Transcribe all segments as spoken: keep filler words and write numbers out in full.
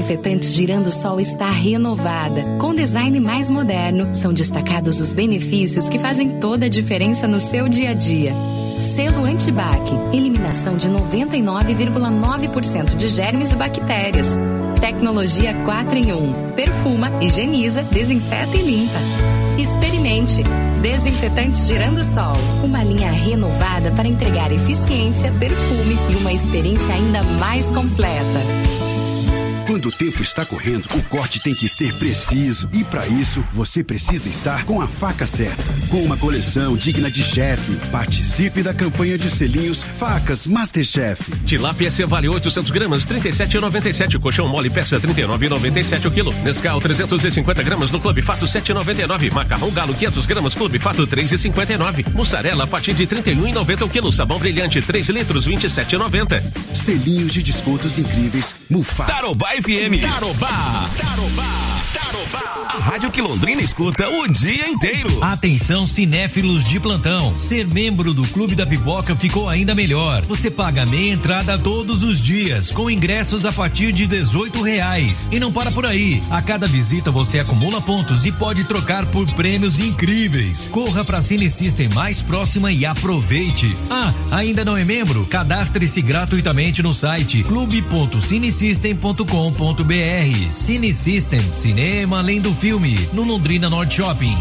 Desinfetantes Girassol está renovada. Com design mais moderno, são destacados os benefícios que fazem toda a diferença no seu dia a dia. Selo Antibac, eliminação de noventa e nove vírgula nove por cento de germes e bactérias. Tecnologia quatro em um. Perfuma, higieniza, desinfeta e limpa. Experimente. Desinfetantes Girassol, uma linha renovada para entregar eficiência, perfume e uma experiência ainda mais completa. Quando o tempo está correndo, o corte tem que ser preciso. E para isso, você precisa estar com a faca certa. Com uma coleção digna de chefe. Participe da campanha de selinhos Facas Masterchef. Tilápia C vale oitocentos gramas, trinta e sete reais e noventa e sete centavos. Colchão mole peça trinta e nove reais e noventa e sete centavos o quilo. Nescau trezentos e cinquenta gramas no Clube Fato sete reais e noventa e nove centavos. Macarrão Galo quinhentos gramas Clube Fato três reais e cinquenta e nove centavos. Mussarela a partir de trinta e um reais e noventa centavos o quilo. Sabão Brilhante três litros vinte e sete reais e noventa centavos. Selinhos de descontos incríveis. Mufato. Tarobá F M. Tarobá. Tarobá. Tarobá. A rádio que Londrina escuta o dia inteiro. Atenção, cinéfilos de plantão. Ser membro do Clube da Pipoca ficou ainda melhor. Você paga meia entrada todos os dias, com ingressos a partir de dezoito reais. E não para por aí. A cada visita você acumula pontos e pode trocar por prêmios incríveis. Corra pra Cine System mais próxima e aproveite. Ah, ainda não é membro? Cadastre-se gratuitamente no site clube ponto cinesystem ponto com ponto br. Cine System, cinema além do filme, no Londrina Norte Shopping.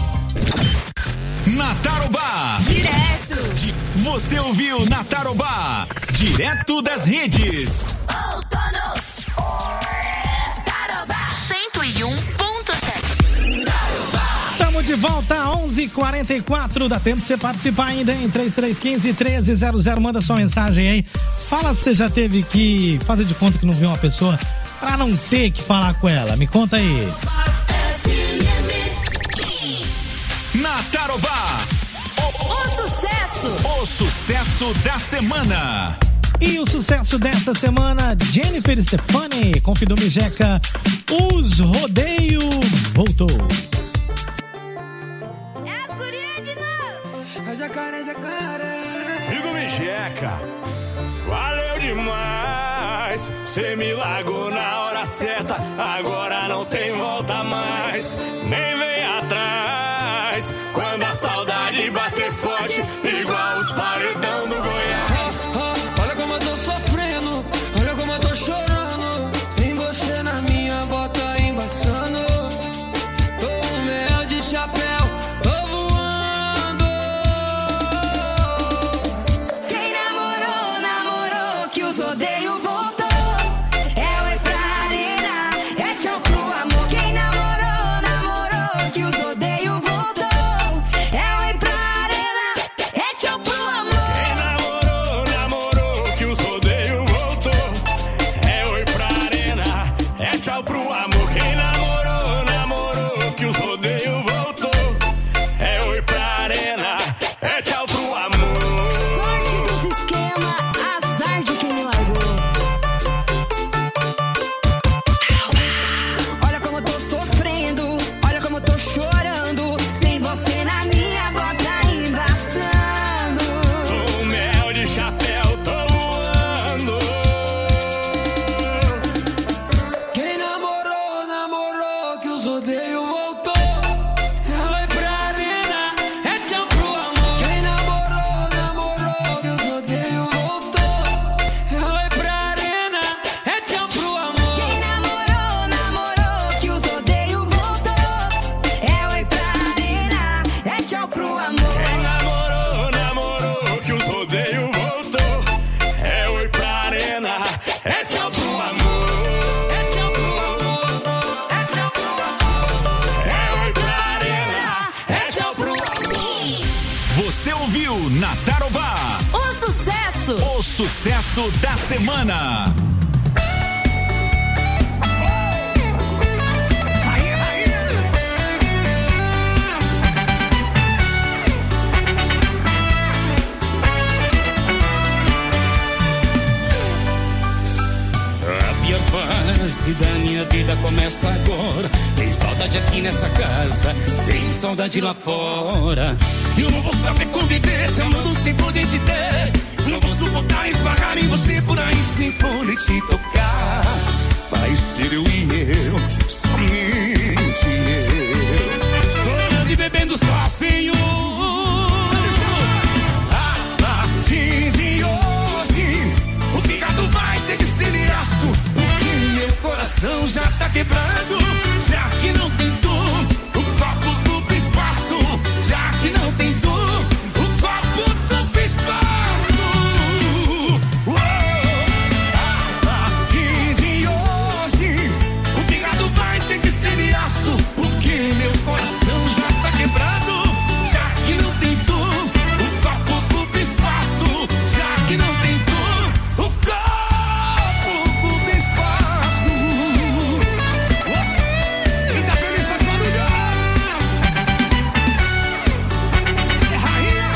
Na Tarobá. Direto. Di- Você ouviu na Tarobá. Direto das redes. Outono. Tarobá. cento e um ponto sete. Estamos de volta, onze e quarenta e quatro. Dá tempo de você participar ainda, hein? três três um cinco, um três zero zero. Manda sua mensagem aí. Fala se você já teve que fazer de conta que não viu uma pessoa pra não ter que falar com ela. Me conta aí. Na Tarobá. O, o sucesso. O sucesso da semana. E o sucesso dessa semana, Jennifer Stefani com Fidume Jeca, Os Rodeio voltou. É as gurias de novo. É jacaré, jacaré. Fidume Jeca, valeu demais. Cê me largou na hora certa, agora não tem volta mais. Nem vem atrás, quando a saudade bater forte, igual os paredão do Goiás. Oh, oh, olha como eu tô sofrendo, olha como eu tô chorando. Tem você na minha bota embaçando. Tô um mel de chapéu, tô voando. Quem namorou, namorou, que os rodeios voltou. É oi pra arena, é tchau pro amor. Quem namorou, namorou, que os rodeios voltou. É oi pra arena, é tchau pro amor. Quem namorou, namorou, que os rodeios voltou. É oi pra arena, é tchau pro amor. Quem namorou, namorou, que os rodeios voltou. É oi pra arena, é tchau pro amor. Sorte dos esquema, azar de quem me largou. Olha como eu tô sofrendo, olha como eu tô chorando. Sem você na minha bota embaçando. Tô mel de chapéu, tô voando. Quem namorou, namorou, que os rodeios voltou. É oi pra arena, é tchau pro amor. Quem namorou, namorou, que os rodeios voltou. É oi pra arena, é tchau pro amor. Quem namorou, namorou, que os rodeios voltou. É oi pra arena, é tchau pro amor. Quem namorou, namorou, que os rodeios voltou. É oi pra arena, é tchau pro amor. É tchau pro amor, é tchau pro amor. É oi pra arena, é tchau pro amor. Você ouviu na Tarobá. O sucesso. O sucesso da semana. A pior fase da minha vida começa agora. Tem saudade aqui nessa casa, tem saudade lá fora. Eu não vou saber conviver se eu não sem poder te ter. Não vou suportar esbarrar em você por aí sem poder te tocar. Vai ser eu e coração já tá quebrado. Já que não tem tu, o copo ocupa espaço. Já que não tem tu, o copo ocupa espaço. Oh, a partir de hoje, o fígado vai ter que ser de aço, porque meu coração já tá quebrado. Já que não tem tu, o copo ocupa espaço. Já que não tem tu, o copo ocupa espaço. Quem tá feliz faz barulhar. É rainha.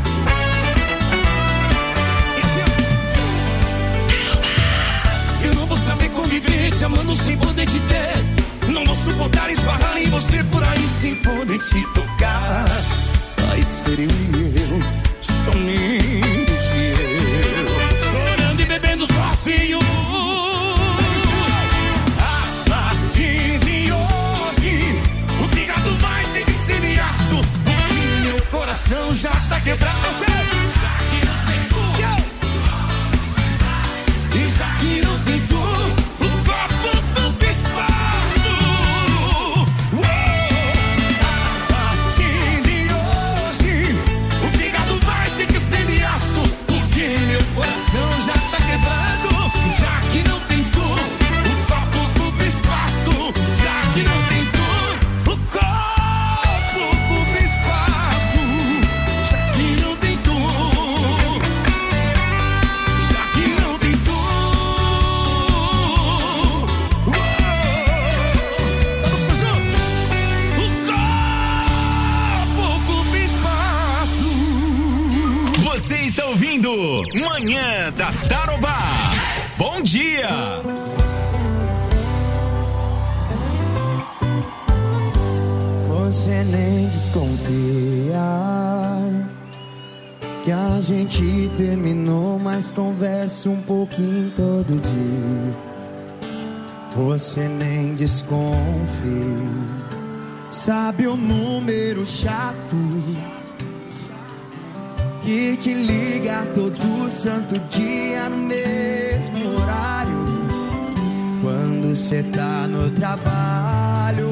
Eu não vou saber conviver te amando sem poder te ter. Não vou suportar esbarrar em você por aí sem poder te tocar. Vai ser eu e eu, somente eu, chorando e bebendo sozinho. A partir de hoje, o fígado vai ter que ser de aço, porque meu coração já tá quebrado. Já que não tem tu, e já que não tem tu, o copo ocupa espaço. A partir de hoje, o fígado vai ter que ser de aço, porque meu coração já tá quebrado. Já que não tem tu, o copo ocupa espaço. Já que não tem tu, o copo ocupa espaço. Já que não tem tu, já que não tem tu. Uou! Todo mundo junto? O copo ocupa espaço. Você está ouvindo Manhã da Tarobá. Bom dia. Você nem desconfia que a gente terminou, mas conversa um pouquinho todo dia. Você nem desconfia, sabe o número chato que te liga todo santo dia no mesmo horário, quando cê tá no trabalho,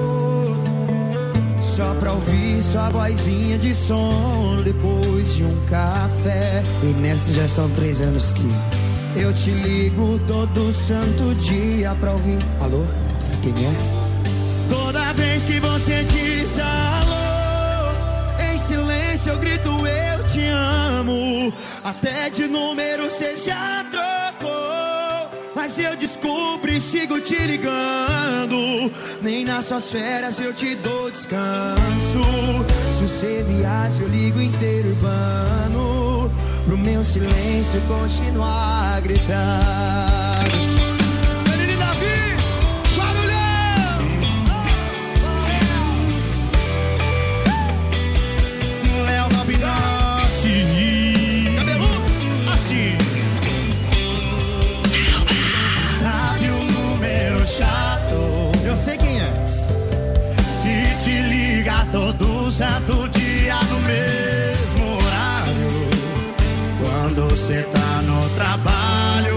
só pra ouvir sua vozinha de sono depois de um café. E nessas já são três anos que eu te ligo todo santo dia pra ouvir. Alô? Quem é? Toda vez que você diz alô, em silêncio eu grito eu te amo. Até de número cê já trocou, mas eu descubro e sigo te ligando. Nem nas suas férias eu te dou descanso. Se você viaja eu ligo inteiro urbano, pro meu silêncio continuar a gritar. Menino Davi, barulhão! Léo Gabinotti, cabeludo, assim. Sabe o número chato? Eu sei quem é. Que te liga todo santo dia no mesmo horário, quando você tá no trabalho,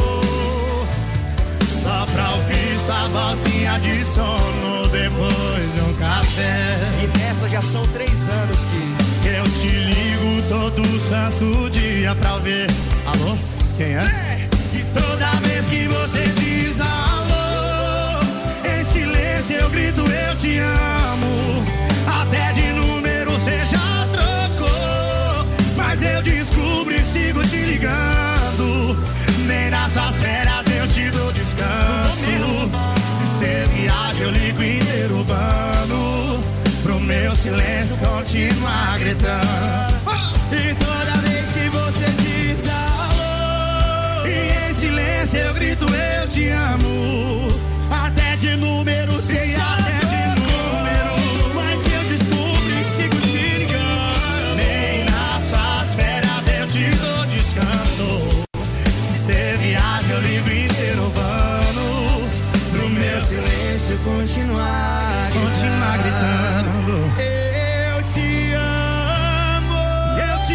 só pra ouvir sua vozinha de sono depois de um café. E dessa já são três anos que eu te ligo todo santo dia pra ouvir. Alô? Quem é? E toda vez que você diz alô, em silêncio eu grito eu te amo. Até de número você já trocou, mas eu descubro e sigo te ligando. Nem nas suas férias eu te dou descanso. Se cê viaja eu ligo inteiro urbano, pro meu silêncio continuar gritando. E toda vez que você diz alô, e em silêncio eu grito eu te amo. Até de número você já até de número, mas eu descubro e sigo te ligando. Nem nas suas férias eu te dou descanso. Se cê viaja eu ligo inteiro urbano, pro meu silêncio continuar, continuar gritando. Eu te amo, eu te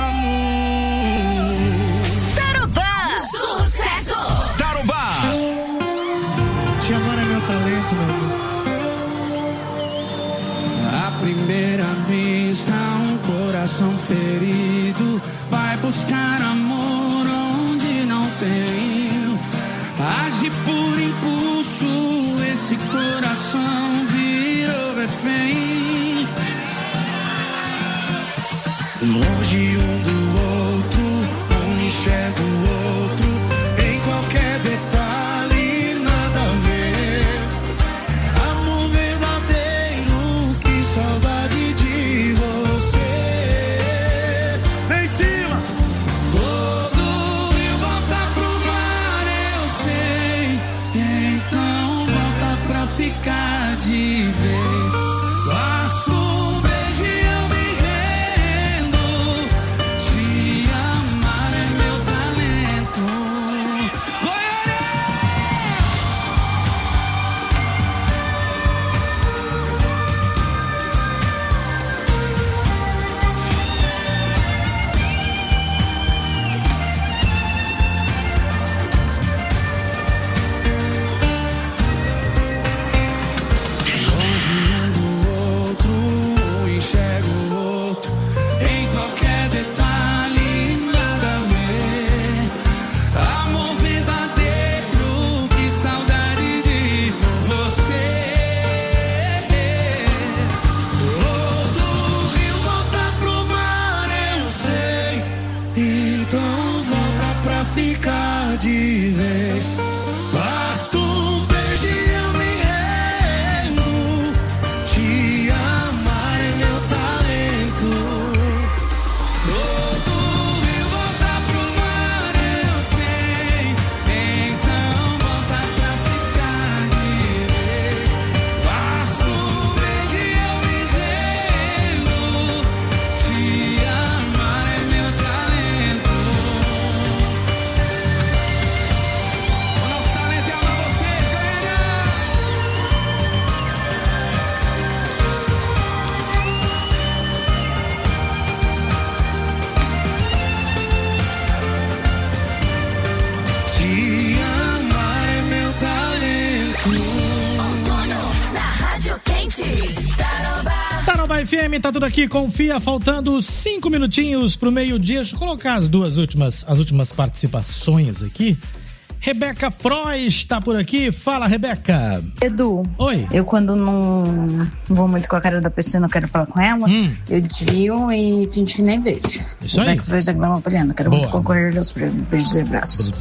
amo. Tarobá, sucesso. Tarobá, talento, meu Deus. À primeira vista, um coração ferido vai buscar amor onde não tem. Age por impulso, esse coração virou refém. Longe um do outro, um enxerga o outro. Em qualquer detalhe, nada a ver. Amor verdadeiro, que saudade de você. Em cima! Todo rio volta pro mar, eu sei. Então volta pra ficar de vez. Basta um beijo e eu me rendo. Te amar é meu talento. Ficar de vez. Basta um beijo e eu me rendo. Te amar é meu talento. Todo rio volta pro mar, eu sei. Então volta pra ficar de vez. Basta um beijo e eu me rendo. Te amar é meu talento. Tarobá F M, tá tudo aqui, confia, faltando cinco minutinhos pro meio-dia. Deixa eu colocar as duas últimas, as últimas participações aqui. Rebeca Frois tá por aqui. Fala, Rebeca. Edu. Oi. Eu quando não vou muito com a cara da pessoa e não quero falar com ela, hum. eu desvio e finge que nem vejo. Isso aí. Rebeca Frois da Glama Poliana. Quero Boa. muito concorrer aos prêmios. Beijos e abraços.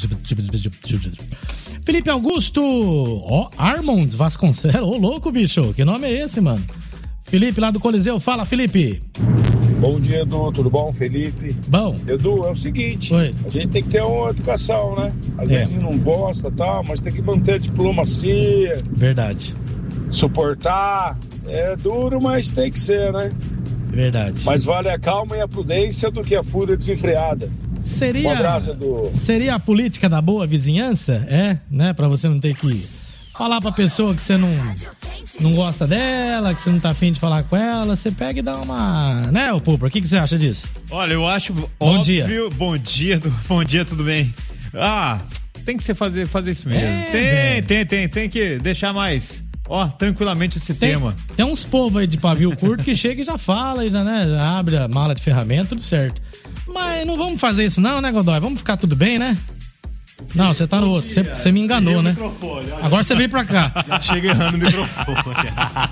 Felipe Augusto. Ó, oh, Armond Vasconcelos. Ô, oh, louco, bicho. Que nome é esse, mano? Felipe, lá do Coliseu. Fala, Felipe. Bom dia, Edu. Tudo bom, Felipe? Bom. Edu, é o seguinte. Oi. A gente tem que ter uma educação, né? Às É. vezes não gosta e tal, mas tem que manter a diplomacia. Verdade. Suportar. É duro, mas tem que ser, né? Verdade. Mas vale a calma e a prudência do que a fúria desenfreada. Seria, Um abraço, Edu. seria a política da boa vizinhança? É, né? Pra você não ter que falar pra pessoa que você não, não gosta dela, que você não tá afim de falar com ela. Você pega e dá uma... Né, ô Pupra? O que, que você acha disso? Olha, eu acho Bom óbvio... dia. Bom dia. Bom dia, tudo bem? Ah, tem que ser fazer, fazer isso mesmo. É, tem, velho. tem, tem. Tem que deixar mais... Ó, tranquilamente esse Tem, tema. tem uns povos aí de pavio curto que chega e já fala, e já, né, já abre a mala de ferramenta, tudo certo. Mas não vamos fazer isso não, né, Godoy? Vamos ficar tudo bem, né? Não, você tá no outro. Você, você me enganou, né? Agora você veio pra cá. Já chega errando o microfone.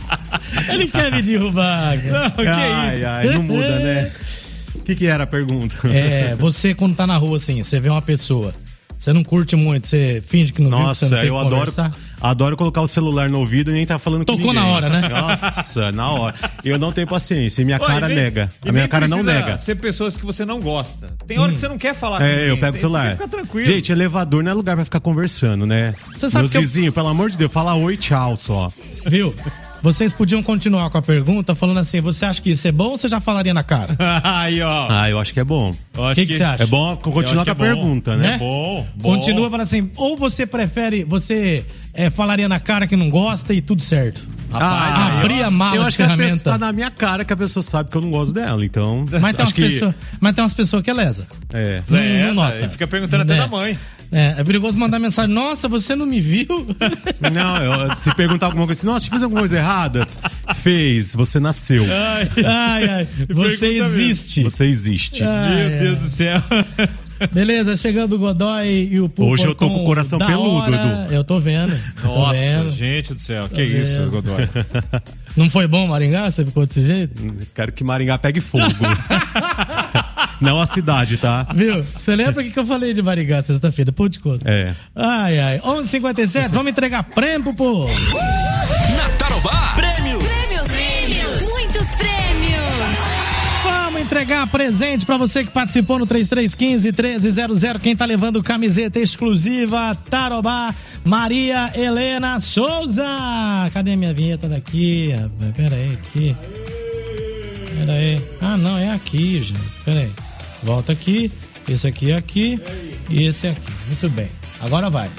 Ele quer me derrubar. Não, que ai, isso? Ai, não muda, né? O que, que era a pergunta? É, você quando tá na rua assim, você vê uma pessoa, você não curte muito, você finge que não Nossa, viu, que você não tem eu que adoro, conversar. adoro colocar o celular no ouvido e nem tá falando com Tocou ninguém. na hora, né? Nossa, na hora. Eu não tenho paciência e minha Ó, cara e nem- nega. e A minha nem cara não precisa nega. ser pessoas que você não gosta. Tem hora Hum. que você não quer falar com É, ninguém. eu pego o Tem- celular. tem que ficar tranquilo. Gente, elevador não é lugar pra ficar conversando, né? Você sabe Meus que eu- vizinhos, pelo amor de Deus, fala oi, tchau só. Viu? Vocês podiam continuar com a pergunta falando assim, você acha que isso é bom ou você já falaria na cara? Aí, ó. Ah, eu acho que é bom. Eu acho O que, que você acha? É bom continuar com a pergunta, né? É bom, bom. Continua falando assim, ou você prefere, você é, falaria na cara que não gosta e tudo certo. Ah, abrir eu- a mala Eu de acho que a ferramenta. pessoa tá na minha cara que a pessoa sabe que eu não gosto dela, então. Mas tem, umas acho que pessoas, mas tem umas pessoas que é lesa. é. Não, É, não nota. ele fica perguntando até Né? da mãe. É, é perigoso mandar mensagem, nossa, você não me viu? Não, eu, se perguntar alguma coisa assim, nossa, fiz alguma coisa errada? Fez, você nasceu. Ai, ai, ai. Você existe. Você existe. Ai, Meu é. Deus do céu. Beleza, chegando o Godoy e o Pulpo. Hoje eu tô com o coração da peludo, hora. Edu. Eu tô vendo. Eu tô Nossa, vendo. gente do céu. Tô Que isso, vendo. Godoy? Não foi bom Maringá? Você ficou desse jeito? Quero que Maringá pegue fogo. Não a cidade, tá? Viu? Você lembra o que, que eu falei de Maringá sexta-feira? Pô, de conta. É. Ai, ai. onze e cinquenta e sete, vamos entregar prêmio, pô. Na Tarobá, prêmios. Prêmios, prêmios, muitos prêmios. Vamos entregar presente pra você que participou no três três um cinco, um três zero zero. Quem tá levando camiseta exclusiva Tarobá, Maria Helena Souza. Cadê a minha vinheta daqui? Rapaz? Pera aí, aqui. Pera aí. Ah, não, é aqui, gente. Pera aí. Volta aqui. Esse aqui é aqui. E esse é aqui. Muito bem. Agora vai.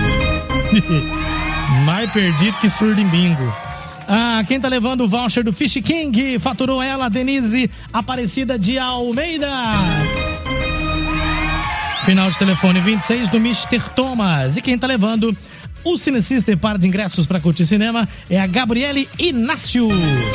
Mais perdido que surdo em bingo. Ah, quem tá levando o voucher do Fish King? Faturou ela, Denise Aparecida de Almeida. Final de telefone vinte e seis do mister Thomas. E quem tá levando o Cine System par de ingressos para curtir cinema é a Gabriele Inácio.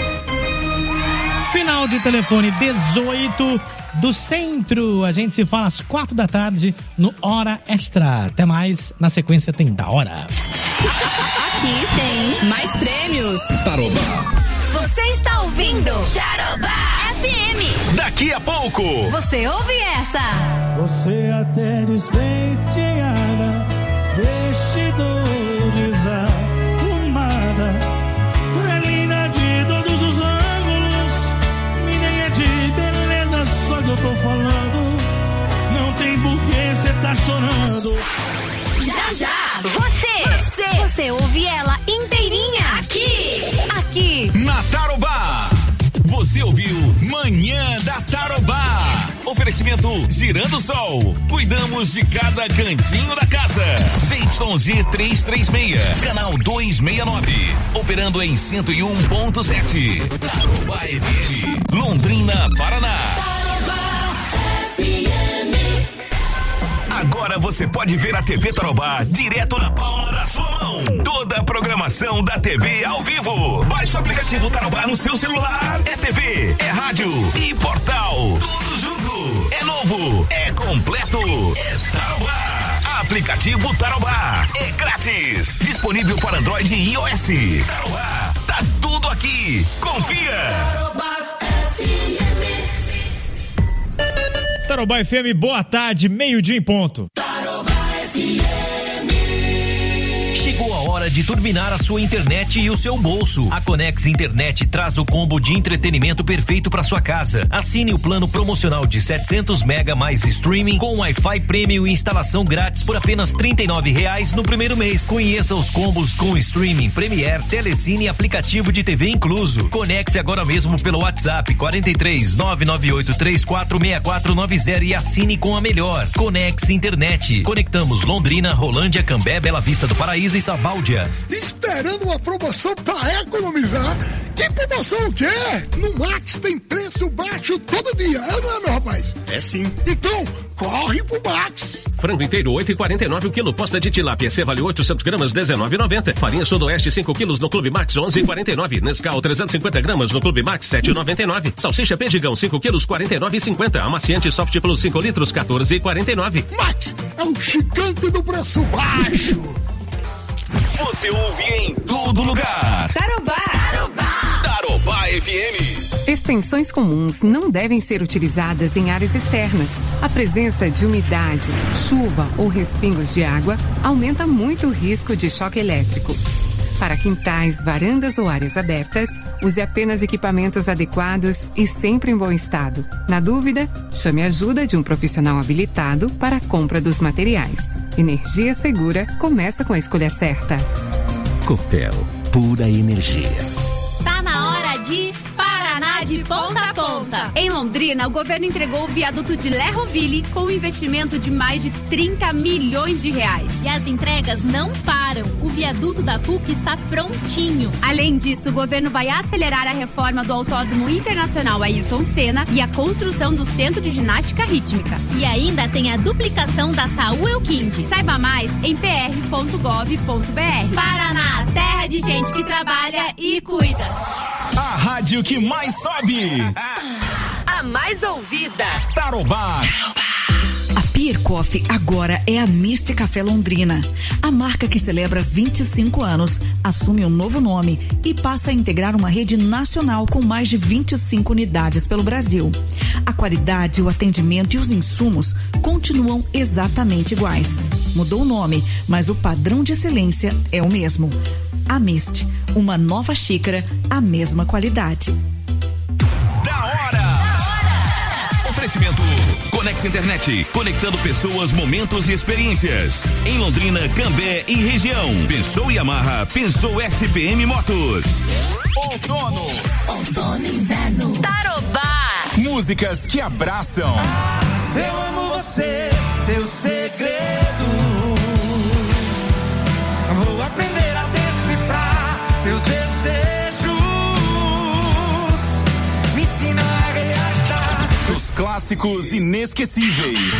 Final de telefone dezoito do Centro. A gente se fala às quatro da tarde no Hora Extra. Até mais. Na sequência tem Da Hora. Aqui tem mais prêmios. Tarobá. Você está ouvindo Tarobá F M. Daqui a pouco. Você ouve essa? Você até despenteada, vestido desarrumada, é linda de todos os ângulos, ninguém é de beleza, só que eu tô falando, não tem por que cê tá chorando. Já, já. Você, você, você ouve ela inteirinha aqui, aqui. Na Tarobá. Você ouviu Manhã da Tarobá. Oferecimento Girando Sol. Cuidamos de cada cantinho da casa. Z Y Z trezentos e trinta e seis, canal duzentos e sessenta e nove. Operando em cento e um ponto sete. Tarobá F M, Londrina, Paraná. Tarobá F M. Agora você pode ver a T V Tarobá direto na palma da sua mão. Toda a programação da T V ao vivo. Baixe o aplicativo Tarobá no seu celular. É T V, é rádio e portal. Tudo junto. É novo, é completo. É Tarobá. Aplicativo Tarobá. É grátis. Disponível para Android e iOS. Tarobá. Tá tudo aqui. Confia. Tarobá F M. Tarobá F M, boa tarde, meio-dia em ponto. Tarobá F M. Chegou a hora de turbinar a sua internet e o seu bolso. A Conex Internet traz o combo de entretenimento perfeito para sua casa. Assine o plano promocional de setecentos mega mais streaming com Wi-Fi Premium e instalação grátis por apenas trinta e nove reais no primeiro mês. Conheça os combos com streaming, Premiere, Telecine e aplicativo de T V incluso. Conexe agora mesmo pelo WhatsApp quatro três nove nove oito três quatro seis quatro nove zero e assine com a melhor. Conex Internet. Conectamos Londrina, Rolândia, Cambé, Bela Vista do Paraíso e Sabáudia. Esperando uma promoção para economizar? Que promoção o quê? No Max tem preço baixo todo dia, é não é, meu rapaz? É sim. Então, corre pro Max. Frango inteiro oito e quarenta e nove o quilo. Posta de tilápia C vale oitocentos gramas dezenove e noventa. Farinha Sudoeste cinco quilos no Clube Max onze e quarenta e nove. Nescau trezentos e cinquenta gramas no Clube Max sete e noventa e nove. Salsicha Perdigão cinco quilos quarenta e nove e cinquenta. Amaciante Soft Plus cinco litros quatorze e quarenta e nove. Max é o gigante do preço baixo. Você ouve em todo lugar. Tarobá. Tarobá. Tarobá F M. Extensões comuns não devem ser utilizadas em áreas externas. A presença de umidade, chuva ou respingos de água aumenta muito o risco de choque elétrico. Para quintais, varandas ou áreas abertas, use apenas equipamentos adequados e sempre em bom estado. Na dúvida, chame a ajuda de um profissional habilitado para a compra dos materiais. Energia segura começa com a escolha certa. Copel, pura energia. Tá na hora de Paraná de ponta a ponta. Em Londrina, o governo entregou o viaduto de Lerroville com um investimento de mais de trinta milhões de reais. E as entregas não param. O viaduto da P U C está prontinho. Além disso, o governo vai acelerar a reforma do Autódromo Internacional Ayrton Senna e a construção do Centro de Ginástica Rítmica. E ainda tem a duplicação da Saúl Elquinde. Saiba mais em p r ponto gov ponto b r. Paraná, terra de gente que trabalha e cuida. A rádio que mais sobe. A mais ouvida. Tarobá. A Pier Coffee agora é a Mist Café Londrina. A marca que celebra vinte e cinco anos assume um novo nome e passa a integrar uma rede nacional com mais de vinte e cinco unidades pelo Brasil. A qualidade, o atendimento e os insumos continuam exatamente iguais. Mudou o nome, mas o padrão de excelência é o mesmo. A Mist, uma nova xícara, a mesma qualidade. Da hora! Da hora! Oferecimento Conex Internet, conectando pessoas, momentos e experiências. Em Londrina, Cambé e região. Pensou Yamaha, pensou S P M Motos. Outono. Outono e inverno. Tarobá. Músicas que abraçam. Ah, eu amo você, teus segredos. Vou aprender a decifrar teus desejos. Me ensina a realizar dos clássicos inesquecíveis.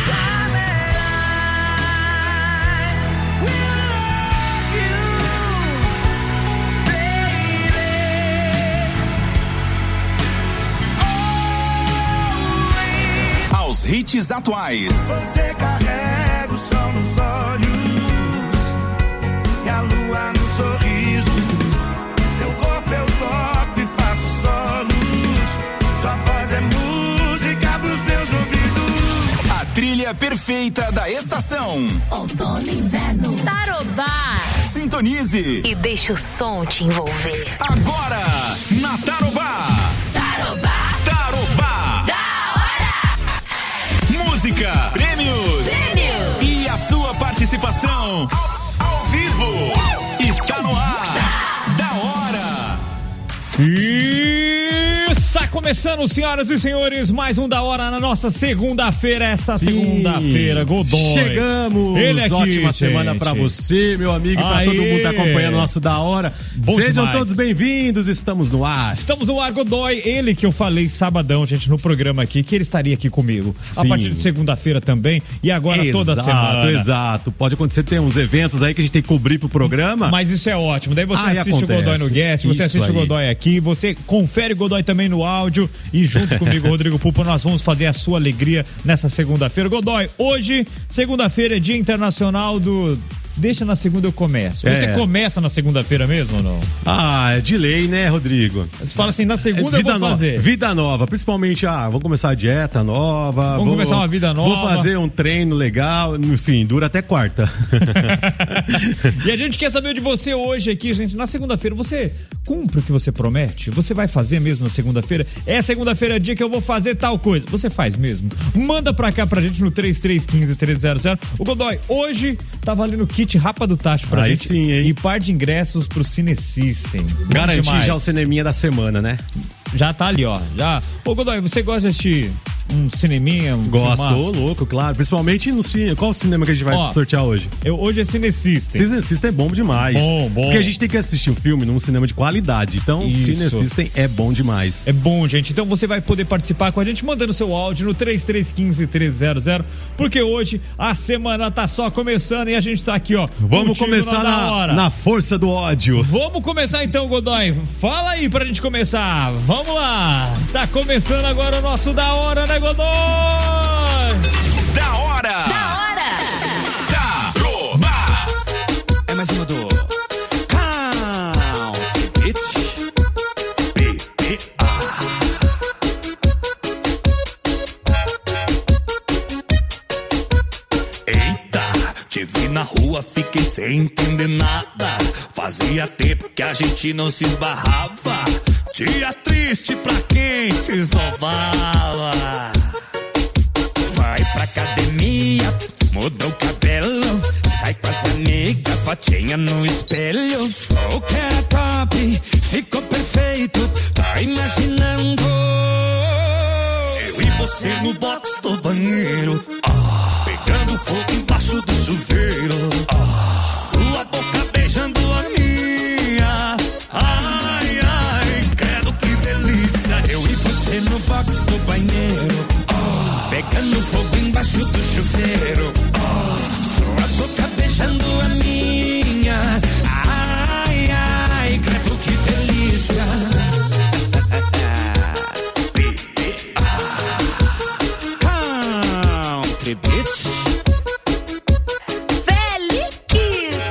Aos hits atuais. Você carrega o sol nos olhos e a lua no sorriso. Seu corpo eu toco e faço solos. Sua voz é música pros meus ouvidos. A trilha perfeita da estação. Outono e inverno. Tarobá. Sintonize e deixa o som te envolver. Agora, na Tarobá. Tarobá. Tarobá. Da hora. Música, prêmios. Prêmios. E a sua participação ao, ao vivo. Está no ar. Da, da hora. E está começando, senhoras e senhores, mais um Da Hora na nossa segunda-feira. Essa Sim. segunda-feira, Godoy. Chegamos. Ele aqui, Ótima gente. semana pra você, meu amigo, e pra Aê. todo mundo que tá acompanhando o nosso Da Hora. Bom Sejam demais. todos bem-vindos, estamos no ar. Estamos no ar, Godoy. Ele que eu falei sabadão, gente, no programa aqui, que ele estaria aqui comigo. Sim. A partir de segunda-feira também. E agora Exato, toda semana. Exato, pode acontecer, tem uns eventos aí que a gente tem que cobrir pro programa. Mas isso é ótimo. Daí você Aí assiste acontece. o Godoy no Guest, você Isso assiste aí. o Godoy aqui, você confere o Godoy também no áudio. E junto comigo, Rodrigo Pupo, nós vamos fazer a sua alegria nessa segunda-feira. Godoy, hoje, segunda-feira, é Dia Internacional do... Deixa na segunda eu começo. Você É. começa na segunda-feira mesmo ou não? Ah, é de lei, né, Rodrigo? Você fala assim, na segunda É eu vou vida fazer. Nova, vida nova, principalmente, ah, vou começar a dieta nova. Vamos vou, começar uma vida nova. Vou fazer um treino legal, enfim, dura até quarta. E a gente quer saber de você hoje aqui, gente. Na segunda-feira, você cumpre o que você promete? Você vai fazer mesmo na segunda-feira? É segunda-feira, dia que eu vou fazer tal coisa. Você faz mesmo? Manda pra cá pra gente no três três um cinco, três zero zero. O Godoy, hoje tá valendo kit Rapa do Tacho pra Aí gente. sim, hein? E par de ingressos pro Cine System. Bom Garantir demais. já o cineminha da semana, né? Já tá ali, ó. Já. Ô, Godoy, você gosta de assistir um cineminha? Um Gosto, filmaço? ô, louco, claro. Principalmente no cinema. Qual o cinema que a gente vai Ó, sortear hoje? Eu, hoje é Cine System. Cine System é bom demais. Bom, bom. Porque a gente tem que assistir um filme num cinema de qualidade. Então, Isso. Cine System é bom demais. É bom, gente. Então você vai poder participar com a gente mandando seu áudio no três três um cinco, três zero zero, porque hoje a semana tá só começando e a gente tá aqui, ó. Vamos contigo começar na, na, hora. na força do ódio. Vamos começar então, Godoy. Fala aí pra gente começar. Vamos lá. Tá começando agora o nosso Da Hora, né, Godoy? Da hora! Da hora! Tarobá! É mais uma do Count It B B A. Eita, te vi na rua, fiquei sem entender nada. Fazia tempo que a gente não se esbarrava. Dia triste pra quem se esnobava. Vai pra academia, muda o cabelo, sai com as amigas, fotinha no espelho. O que era top, ficou perfeito, tá imaginando você no box do banheiro, ah, pegando fogo embaixo do chuveiro, ah, sua boca beijando a minha, ai, ai, credo que delícia. Eu e você no box do banheiro, ah, pegando fogo embaixo do chuveiro, ah, sua boca beijando a minha, ai, ai, credo que delícia. Country Beats Félix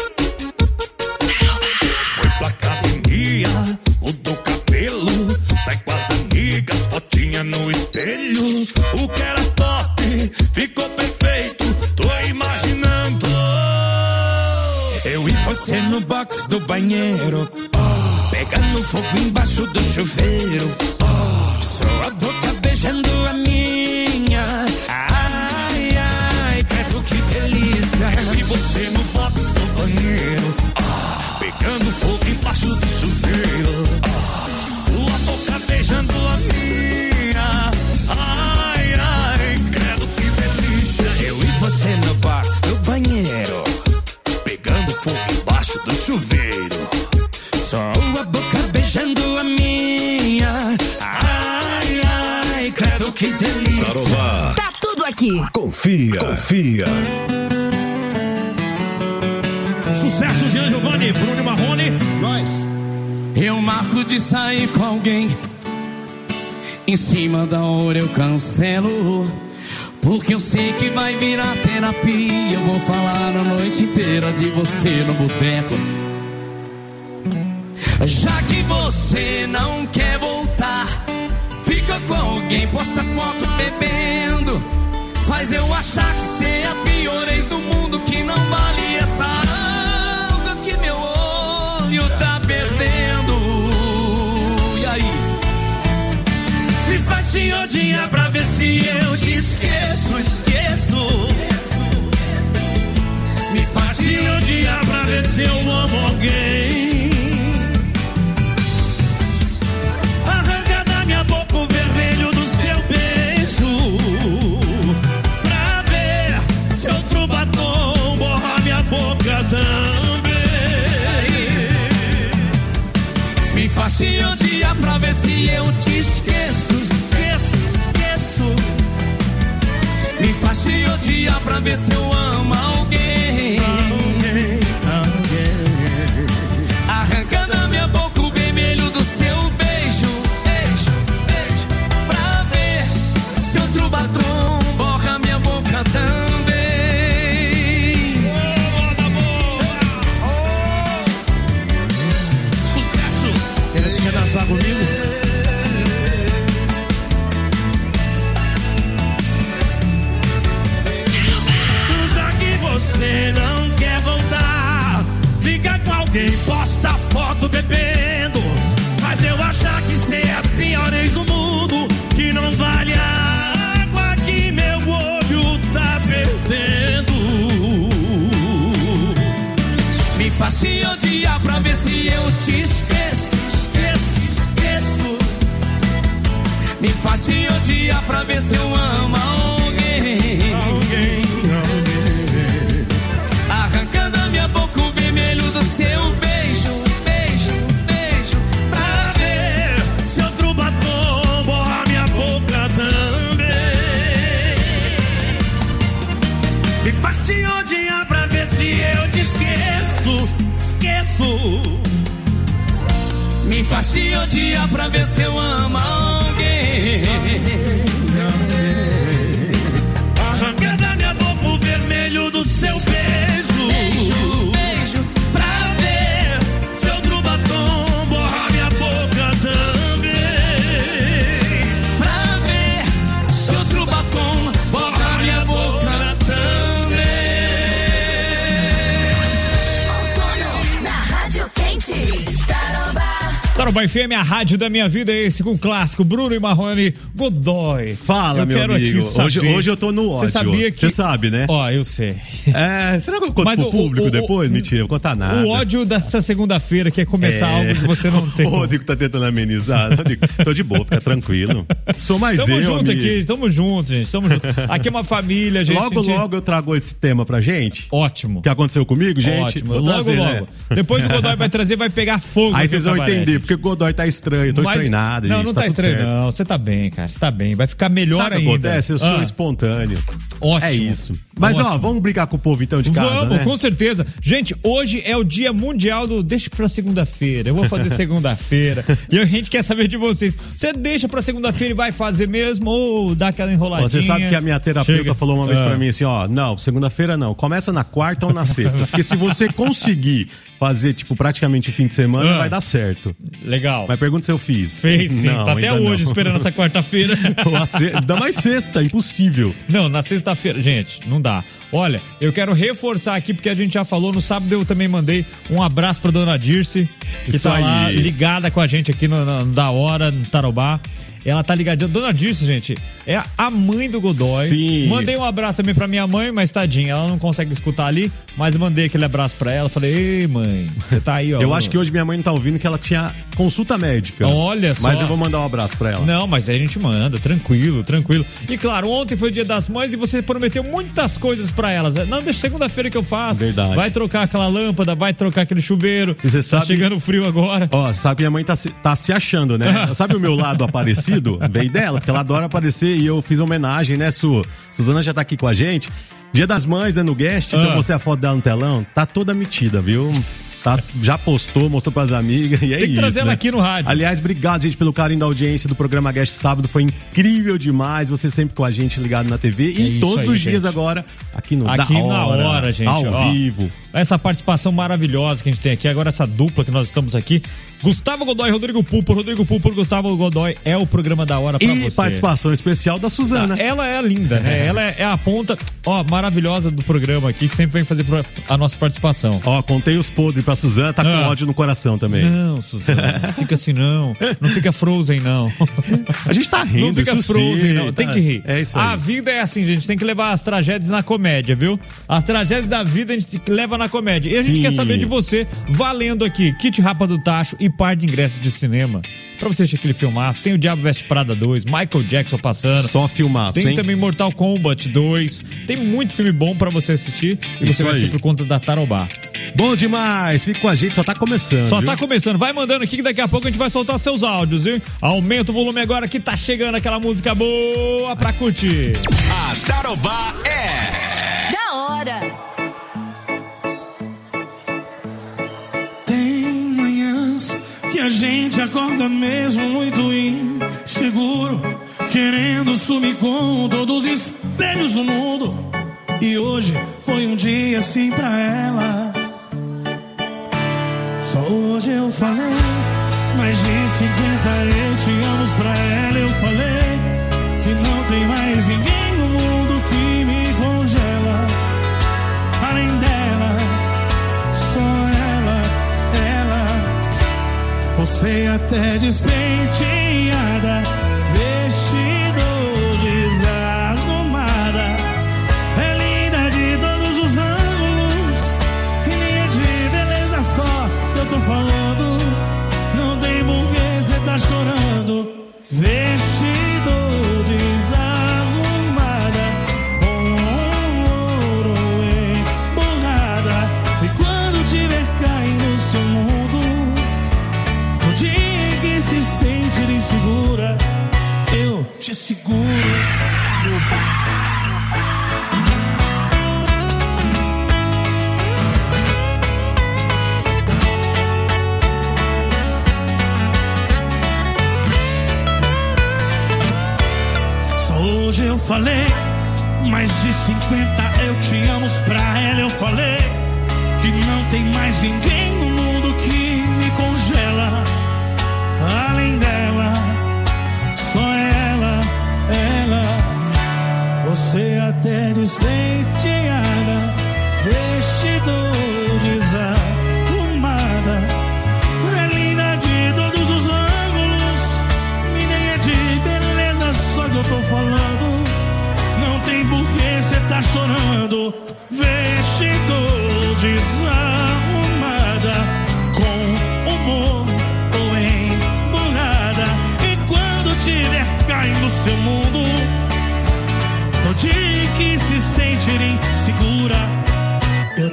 foi pra academia, mudou o cabelo, sai com as amigas, fotinha no espelho. O que era top ficou perfeito, tô imaginando eu e você no box do banheiro, oh, pegando fogo embaixo do chuveiro, oh, sua boca beijando a minha, ai, ai, credo que delícia. Eu e você no box do banheiro, oh, pegando fogo embaixo do chuveiro, oh, sua boca beijando a minha, ai, ai, credo que delícia. Eu e você no box do banheiro, pegando fogo embaixo do chuveiro, só a boca beijando a minha, ai, ai, credo que delícia. Tarobá. Tá tudo aqui. Confia, confia. Sucesso, Jean Giovanni, Bruno Marrone, nós. Eu marco de sair com alguém, em cima da hora eu cancelo, porque eu sei que vai virar terapia. Eu vou falar a noite inteira de você no boteco. Já que você não quer voltar, fica com alguém, posta foto bebendo, faz eu achar que cê é a pior ex do mundo, que não vale essa alga que meu olho tá perdendo. E aí? Me faz te odiar pra ver se eu te esqueço, esqueço. Me faz te odiar pra ver se eu amo alguém. Arranca da minha boca o vermelho do seu beijo, pra ver se outro batom borra minha boca também. Me faz te odiar pra ver se eu te esqueço, esqueço, esqueço. Me faz te odiar pra ver se eu amo alguém. Alguém, alguém. Arranca da minha boca o vermelho do seu beijo, beijo, beijo, pra ver se outro batom borra minha boca também. Sucesso! Quer, quer dançar comigo? Já que você não quer voltar, fica com alguém, posta foto bebendo, mas eu achar que cê é a pior ex do mundo, que não vale a água que meu olho tá perdendo. Me faz te odiar pra ver se eu te esqueço, esqueço, esqueço. Me faz te odiar pra ver se eu amo alguém. Alguém, alguém. Arranca da minha boca o vermelho do seu beijo, beijo, beijo, pra ver se outro batom borra minha boca também. Me faz te odiar pra ver se eu te esqueço, esqueço. Me faz te odiar pra ver se eu amo alguém. Arranca da minha boca o vermelho do seu beijo, beijo, beijo, pra ver se outro batom borra minha boca também. Pra ver se outro batom borra minha boca também. Outono na Rádio Quente. Tarobá. Tarobá F M, a rádio da minha vida, é esse com o clássico Bruno e Marrone, Godoy. Fala, eu meu quero amigo. Aqui hoje, hoje eu tô no ódio. Você sabia que... Você sabe, né? Ó, eu sei. É, será que eu conto Mas pro o- público o- depois? o- Mentira, eu vou contar nada. O ódio dessa segunda-feira que é começar É. algo que você não tem. O Rodrigo tá tentando amenizar. Rodrigo, tô de boa, fica tranquilo. Sou mais Tamo eu, junto amigo. aqui, tamo juntos, gente. Tamo junto. Aqui é uma família, gente. Logo, gente... logo eu trago esse tema pra gente. Ótimo. Que aconteceu comigo, gente? Ótimo. Vou Logo, trazer, logo. né? Depois o Godoy vai trazer, vai pegar fogo. Aí aqui vocês no vão cabaré, entender gente. porque o Godoy tá estranho. Eu tô Mas- estranhado, Não, gente. não tá, tudo estranho, certo. não. Você tá bem, cara. Você tá bem. Vai ficar melhor Sabe o que ainda. acontece? Eu sou Ah. espontâneo. Ótimo. É isso. Mas, ó, Ótimo. vamos brincar com o povo então de casa, Vamos, né? com certeza. Gente, hoje é o dia mundial do deixa pra segunda-feira. Eu vou fazer segunda-feira. E a gente quer saber de vocês. Você deixa pra segunda-feira e vai fazer mesmo ou dá aquela enroladinha? Você sabe que a minha terapeuta Chega. falou uma vez Ah. pra mim assim, ó, não, segunda-feira não, começa na quarta ou na sexta, porque se você conseguir fazer, tipo, praticamente fim de semana, Ah. vai dar certo. Legal. Mas pergunta se eu fiz. Fez sim, Não, tá até ainda hoje não. esperando essa quarta-feira. Ou a se- Ainda mais sexta, impossível. Não, na sexta-feira, gente, não dá. Olha, eu quero reforçar aqui, porque a gente já falou, no sábado eu também mandei um abraço pra dona Dirce, que Isso tá lá aí. ligada com a gente aqui no, no- Da Hora, no Tarobá. Ela tá ligadinha. Dona Dirce, gente, é a mãe do Godoy. Sim. Mandei um abraço também pra minha mãe, mas tadinha, ela não consegue escutar ali, mas mandei aquele abraço pra ela. Falei, ei, mãe, você tá aí, ó. Eu acho que hoje minha mãe não tá ouvindo que ela tinha consulta médica. Olha só. Mas eu vou mandar um abraço pra ela. Não, mas aí a gente manda, tranquilo, tranquilo. E claro, ontem foi o dia das mães e você prometeu muitas coisas pra elas. Não, deixa segunda-feira que eu faço. Verdade. Vai trocar aquela lâmpada, vai trocar aquele chuveiro. E você Tá sabe- chegando o frio agora. Ó, sabe que minha mãe tá se, tá se achando, né? Sabe o meu lado aparecido? Veio dela, porque ela adora aparecer e eu fiz homenagem, né, Su? Suzana já tá aqui com a gente. Dia das Mães, né, no guest, então Ah. você a foto dela no telão, tá toda metida, viu? Tá, já postou, mostrou pras amigas e é Tem que isso, trazer ela né? aqui no rádio. Aliás, obrigado, gente, pelo carinho da audiência do programa Guest sábado, foi incrível demais, você sempre com a gente ligado na T V e É isso todos aí, os dias gente. agora aqui no Aqui Da na Hora, hora, gente. ao ó. vivo. Essa participação maravilhosa que a gente tem aqui, agora essa dupla que nós estamos aqui. Gustavo Godoy, Rodrigo Pulpo, Rodrigo Pulpo, Gustavo Godoy, é o programa Da Hora pra E você. participação especial da Suzana. Ela é linda, né? Ela é, é a ponta, ó, maravilhosa do programa aqui, que sempre vem fazer pro- a nossa participação. Ó, contei os podres pra Suzana, tá com Ah. ódio no coração também. Não, Suzana, não fica assim não. Não fica Frozen, não. A gente tá rindo, Não fica isso Frozen, sim, não. Tem tá- que rir. É isso aí. A vida é assim, gente. Tem que levar as tragédias na comédia, viu? As tragédias da vida a gente leva na comédia. E a gente Sim. quer saber de você, valendo aqui, kit Rapa do Tacho e par de ingressos de cinema. Pra você assistir aquele filmaço. Tem o Diabo Veste Prada dois, Michael Jackson passando. Só filmaço, Tem hein? também Mortal Kombat dois. Tem muito filme bom pra você assistir. E Isso você vai aí. assistir por conta da Tarobá. Bom demais, fica com a gente, só tá começando. Só viu? tá começando. Vai mandando aqui que daqui a pouco a gente vai soltar seus áudios, hein? Aumenta o volume agora que tá chegando aquela música boa pra curtir. A Tarobá é Da hora. Tem manhãs que a gente acorda mesmo muito inseguro, querendo sumir com todos os espelhos do mundo. E hoje foi um dia assim pra ela. Só hoje eu falei mais de cinquenta eu te amo pra ela. Eu falei que não tem mais ninguém no mundo que me congela. Além dela, só ela, ela. Você até despenteada, vestido desarrumada. É linda de todos os ângulos, e nem é de beleza só que eu tô falando. Não tem porquê cê tá chorando. Vestido desarrumada, com ouro emborrada. E quando tiver caindo no seu mundo, no dia em que se sentir insegura, eu te seguro. Só hoje eu falei mais de cinquenta eu te amo pra ela. Eu falei que não tem mais ninguém no mundo que me congela. Além dela, só ela, ela. Você até despenteada, vestido desarrumada. É linda de todos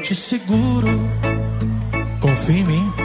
te seguro. Confia em mim.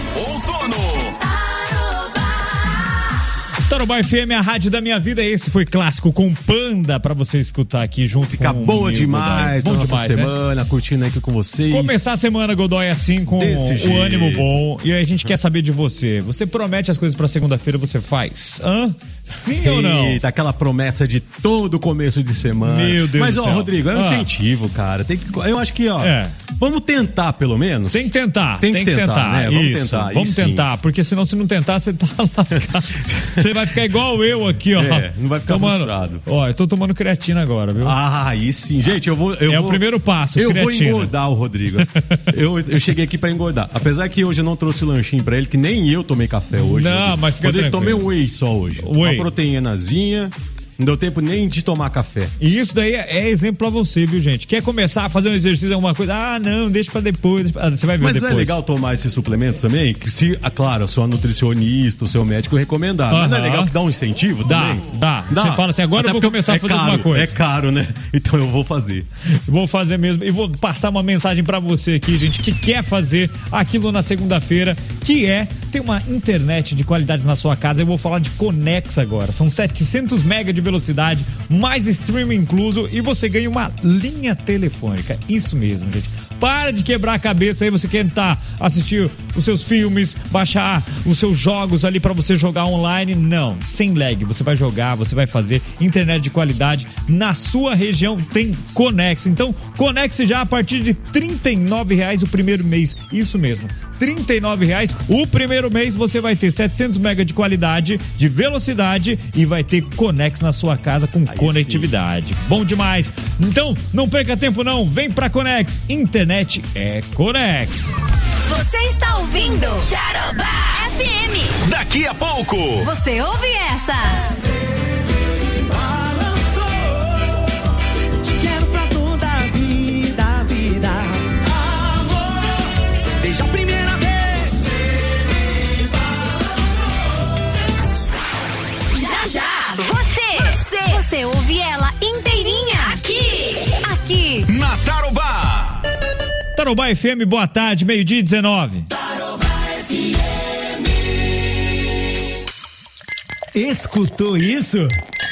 Tarobá F M, a rádio da minha vida. Esse foi clássico com Panda pra você escutar aqui junto Fica com boa o demais, Bom nossa demais, semana, né? curtindo aqui com vocês. Começar a semana, Godoy, assim, com Desse o jeito. ânimo bom. E aí a gente quer saber de você. Você promete as coisas pra segunda-feira, você faz? Hã? Sim ou não? Eita, aquela promessa de todo começo de semana. Meu Deus Mas, do ó, céu. Rodrigo, é um Ah. incentivo, cara. Tem que, eu acho que, ó, É. vamos tentar, pelo menos. Tem que tentar, Tem que tentar, né? Vamos Isso, tentar, aí Vamos sim. tentar, porque senão se não tentar, você tá lascado. Você vai ficar igual eu aqui, ó. É, não vai ficar tomando, frustrado. Ó, eu tô tomando creatina agora, viu? Ah, aí sim. Gente, eu vou... Eu É o vou- primeiro passo, Eu vou creatina. engordar o Rodrigo. eu, eu cheguei aqui pra engordar. Apesar que hoje eu não trouxe o lanchinho pra ele, que nem eu tomei café hoje. Não, Rodrigo. mas fica Rodrigo, tranquilo. tomei um whey só hoje. Whey. Uma proteínazinha. Não deu tempo nem de tomar café. E isso daí é, é exemplo pra você, viu, gente? Quer começar a fazer um exercício, alguma coisa? Ah, não, deixa pra depois. Ah, você vai ver Mas depois. não é legal tomar esses suplementos também? Que se, ah, claro, a sua nutricionista, o seu médico recomendar. Mas não é Aham. legal que dá um incentivo Dá, também? dá. Você fala assim, agora Até eu vou porque começar a é fazer caro, alguma coisa. É caro, né? Então eu vou fazer. Vou fazer mesmo. E vou passar uma mensagem pra você aqui, gente, que quer fazer aquilo na segunda-feira, que é ter uma internet de qualidade na sua casa. Eu vou falar de Conex agora. São setecentos mega de velocidade, mais streaming incluso, e você ganha uma linha telefônica. Isso mesmo, gente. Para de quebrar a cabeça aí, você quer tentar assistir os seus filmes, baixar os seus jogos ali pra você jogar online. Não, sem lag. Você vai jogar, você vai fazer internet de qualidade. Na sua região tem Conex. Então, Conex já a partir de trinta e nove reais o primeiro mês. Isso mesmo, trinta e nove reais o primeiro mês. Você vai ter setecentos mega de qualidade, de velocidade, e vai ter Conex na sua casa com Aí conectividade. Sim. Bom demais. Então, não perca tempo não. Vem pra Conex. Internet é Conex. Você está ouvindo Tarobá F M. Daqui a pouco. Você ouve essa? Te quero pra toda a vida, a vida. Amor, desde a primeira vez. Já, já. Você, você, você ouve ela inteirinha aqui, aqui. Na Tarobá. Tarobá F M, boa tarde, meio-dia e dezenove. Escutou isso?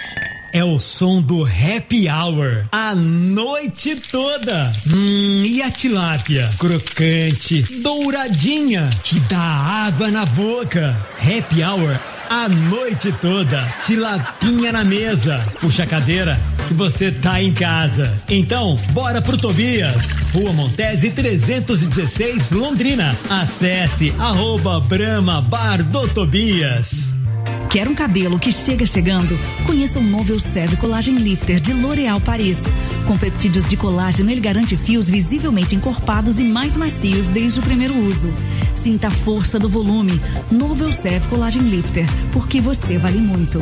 É o som do Happy Hour a noite toda. Hum, e a tilápia? Crocante, douradinha, que dá água na boca. Happy Hour a noite toda. Tilapinha na mesa. Puxa a cadeira que você tá em casa. Então, bora pro Tobias. Rua Montese trezentos e dezesseis, Londrina. Acesse arroba Brahma Bar do Tobias. Quer um cabelo que chega chegando? Conheça o novo Elseve Collagen Lifter de L'Oréal Paris. Com peptídeos de colágeno, ele garante fios visivelmente encorpados e mais macios desde o primeiro uso. Sinta a força do volume. Novo Elseve Collagen Lifter, porque você vale muito.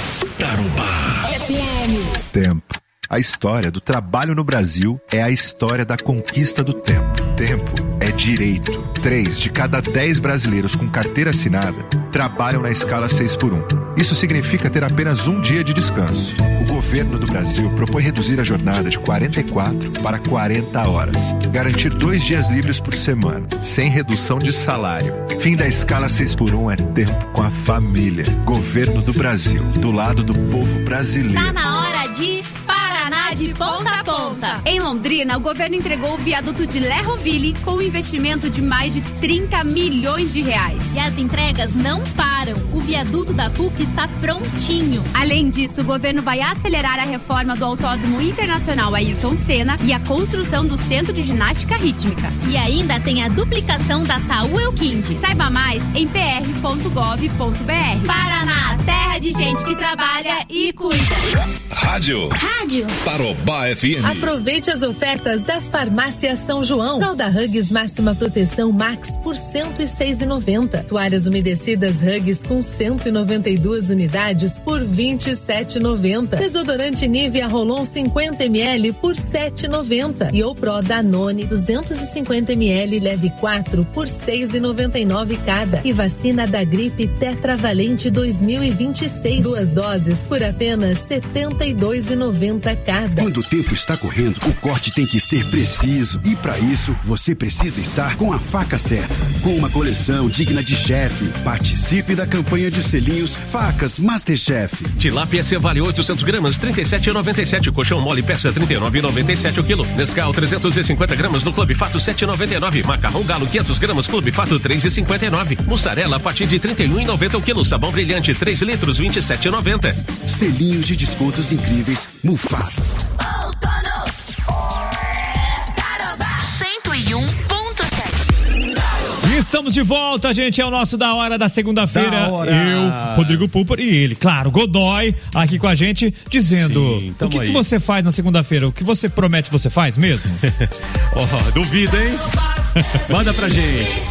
Tarobá F M. Tempo. A história do trabalho no Brasil é a história da conquista do tempo. Tempo é direito. Três de cada dez brasileiros com carteira assinada trabalham na escala seis por um. Isso significa ter apenas um dia de descanso. O governo do Brasil propõe reduzir a jornada de quarenta e quatro para quarenta horas. Garantir dois dias livres por semana, sem redução de salário. Fim da escala seis por um é tempo com a família. Governo do Brasil, do lado do povo brasileiro. Tá na hora de Paraná de ponta a ponta. Em Londrina, o governo entregou o viaduto de Lerroville com um investimento de mais de trinta milhões de reais. E as entregas não param. O viaduto da P U C está prontinho. Além disso, o governo vai acelerar a reforma do Autódromo Internacional Ayrton Senna e a construção do Centro de Ginástica Rítmica. E ainda tem a duplicação da Saúl Elquinde. Saiba mais em p r ponto gov ponto b r. Paraná, terra de gente que trabalha e cuida. Rádio. Rádio. Tarobá F M. Aproveite as ofertas das farmácias São João. Fralda Huggies máxima proteção Max por cento e seis reais e noventa centavos. Toalhas umedecidas Huggies com cento e noventa e duas unidades por vinte e sete reais e noventa centavos. Desodorante Nivea Rolon cinquenta mililitros por sete reais e noventa centavos. E o Pro Danone duzentos e cinquenta mililitros leve quatro por seis reais e noventa e nove centavos cada. E vacina da gripe Tetravalente dois mil e vinte e seis. Duas doses por apenas setenta e dois reais e noventa centavos cada. merda. Quando o tempo está correndo, o corte tem que ser preciso. E para isso, você precisa estar com a faca certa. Com uma coleção digna de chefe. Participe da campanha de selinhos Facas Masterchef. Tilápia Cevale oitocentos gramas, trinta e sete reais e noventa e sete centavos. Colchão mole peça trinta e nove reais e noventa e sete centavos o quilo. Nescau trezentos e cinquenta gramas no Clube Fato sete reais e noventa e nove centavos. Macarrão Galo quinhentos gramas Clube Fato três reais e cinquenta e nove centavos. Mussarela a partir de trinta e um reais e noventa centavos o quilo. Sabão Brilhante três litros vinte e sete reais e noventa centavos. Selinhos de descontos incríveis Mufato. cento e um ponto sete. Estamos de volta, gente. É o nosso Da Hora da segunda-feira. Da hora. Eu, Rodrigo Púlpar e ele, claro, Godoy, aqui com a gente, dizendo: Sim, o que, aí. que você faz na segunda-feira? O que você promete, você faz mesmo? Oh, duvida, hein? Manda pra gente.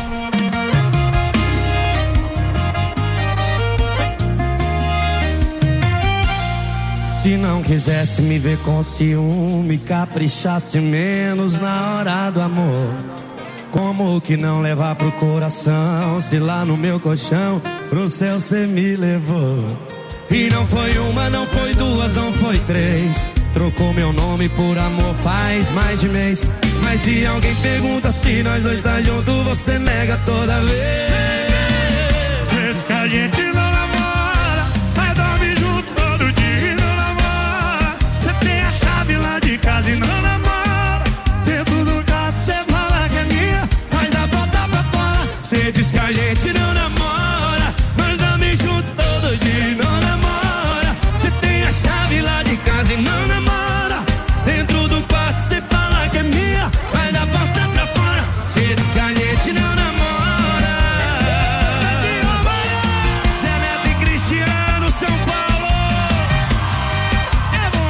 Se não quisesse me ver com ciúme, caprichasse menos na hora do amor. Como que não levar pro coração, se lá no meu colchão pro céu cê me levou? E não foi uma, não foi duas, não foi três. Trocou meu nome por amor faz mais de mês. Mas se alguém pergunta se nós dois tá junto, você nega toda vez. Cê diz que a gente não namora, mas dorme junto todo dia e não namora. Cê tem a chave lá de casa e não namora. Dentro do quarto cê fala que é minha, mas dá porta pra fora. Cê diz que a gente não namora, mas dorme junto todo dia e não namora. Cê tem a chave lá de casa e não namora. Dentro do quarto cê fala que é minha, mas dá porta pra fora. Cê diz que a gente não namora. Cê é Neto e Cristiano, São Paulo. É bom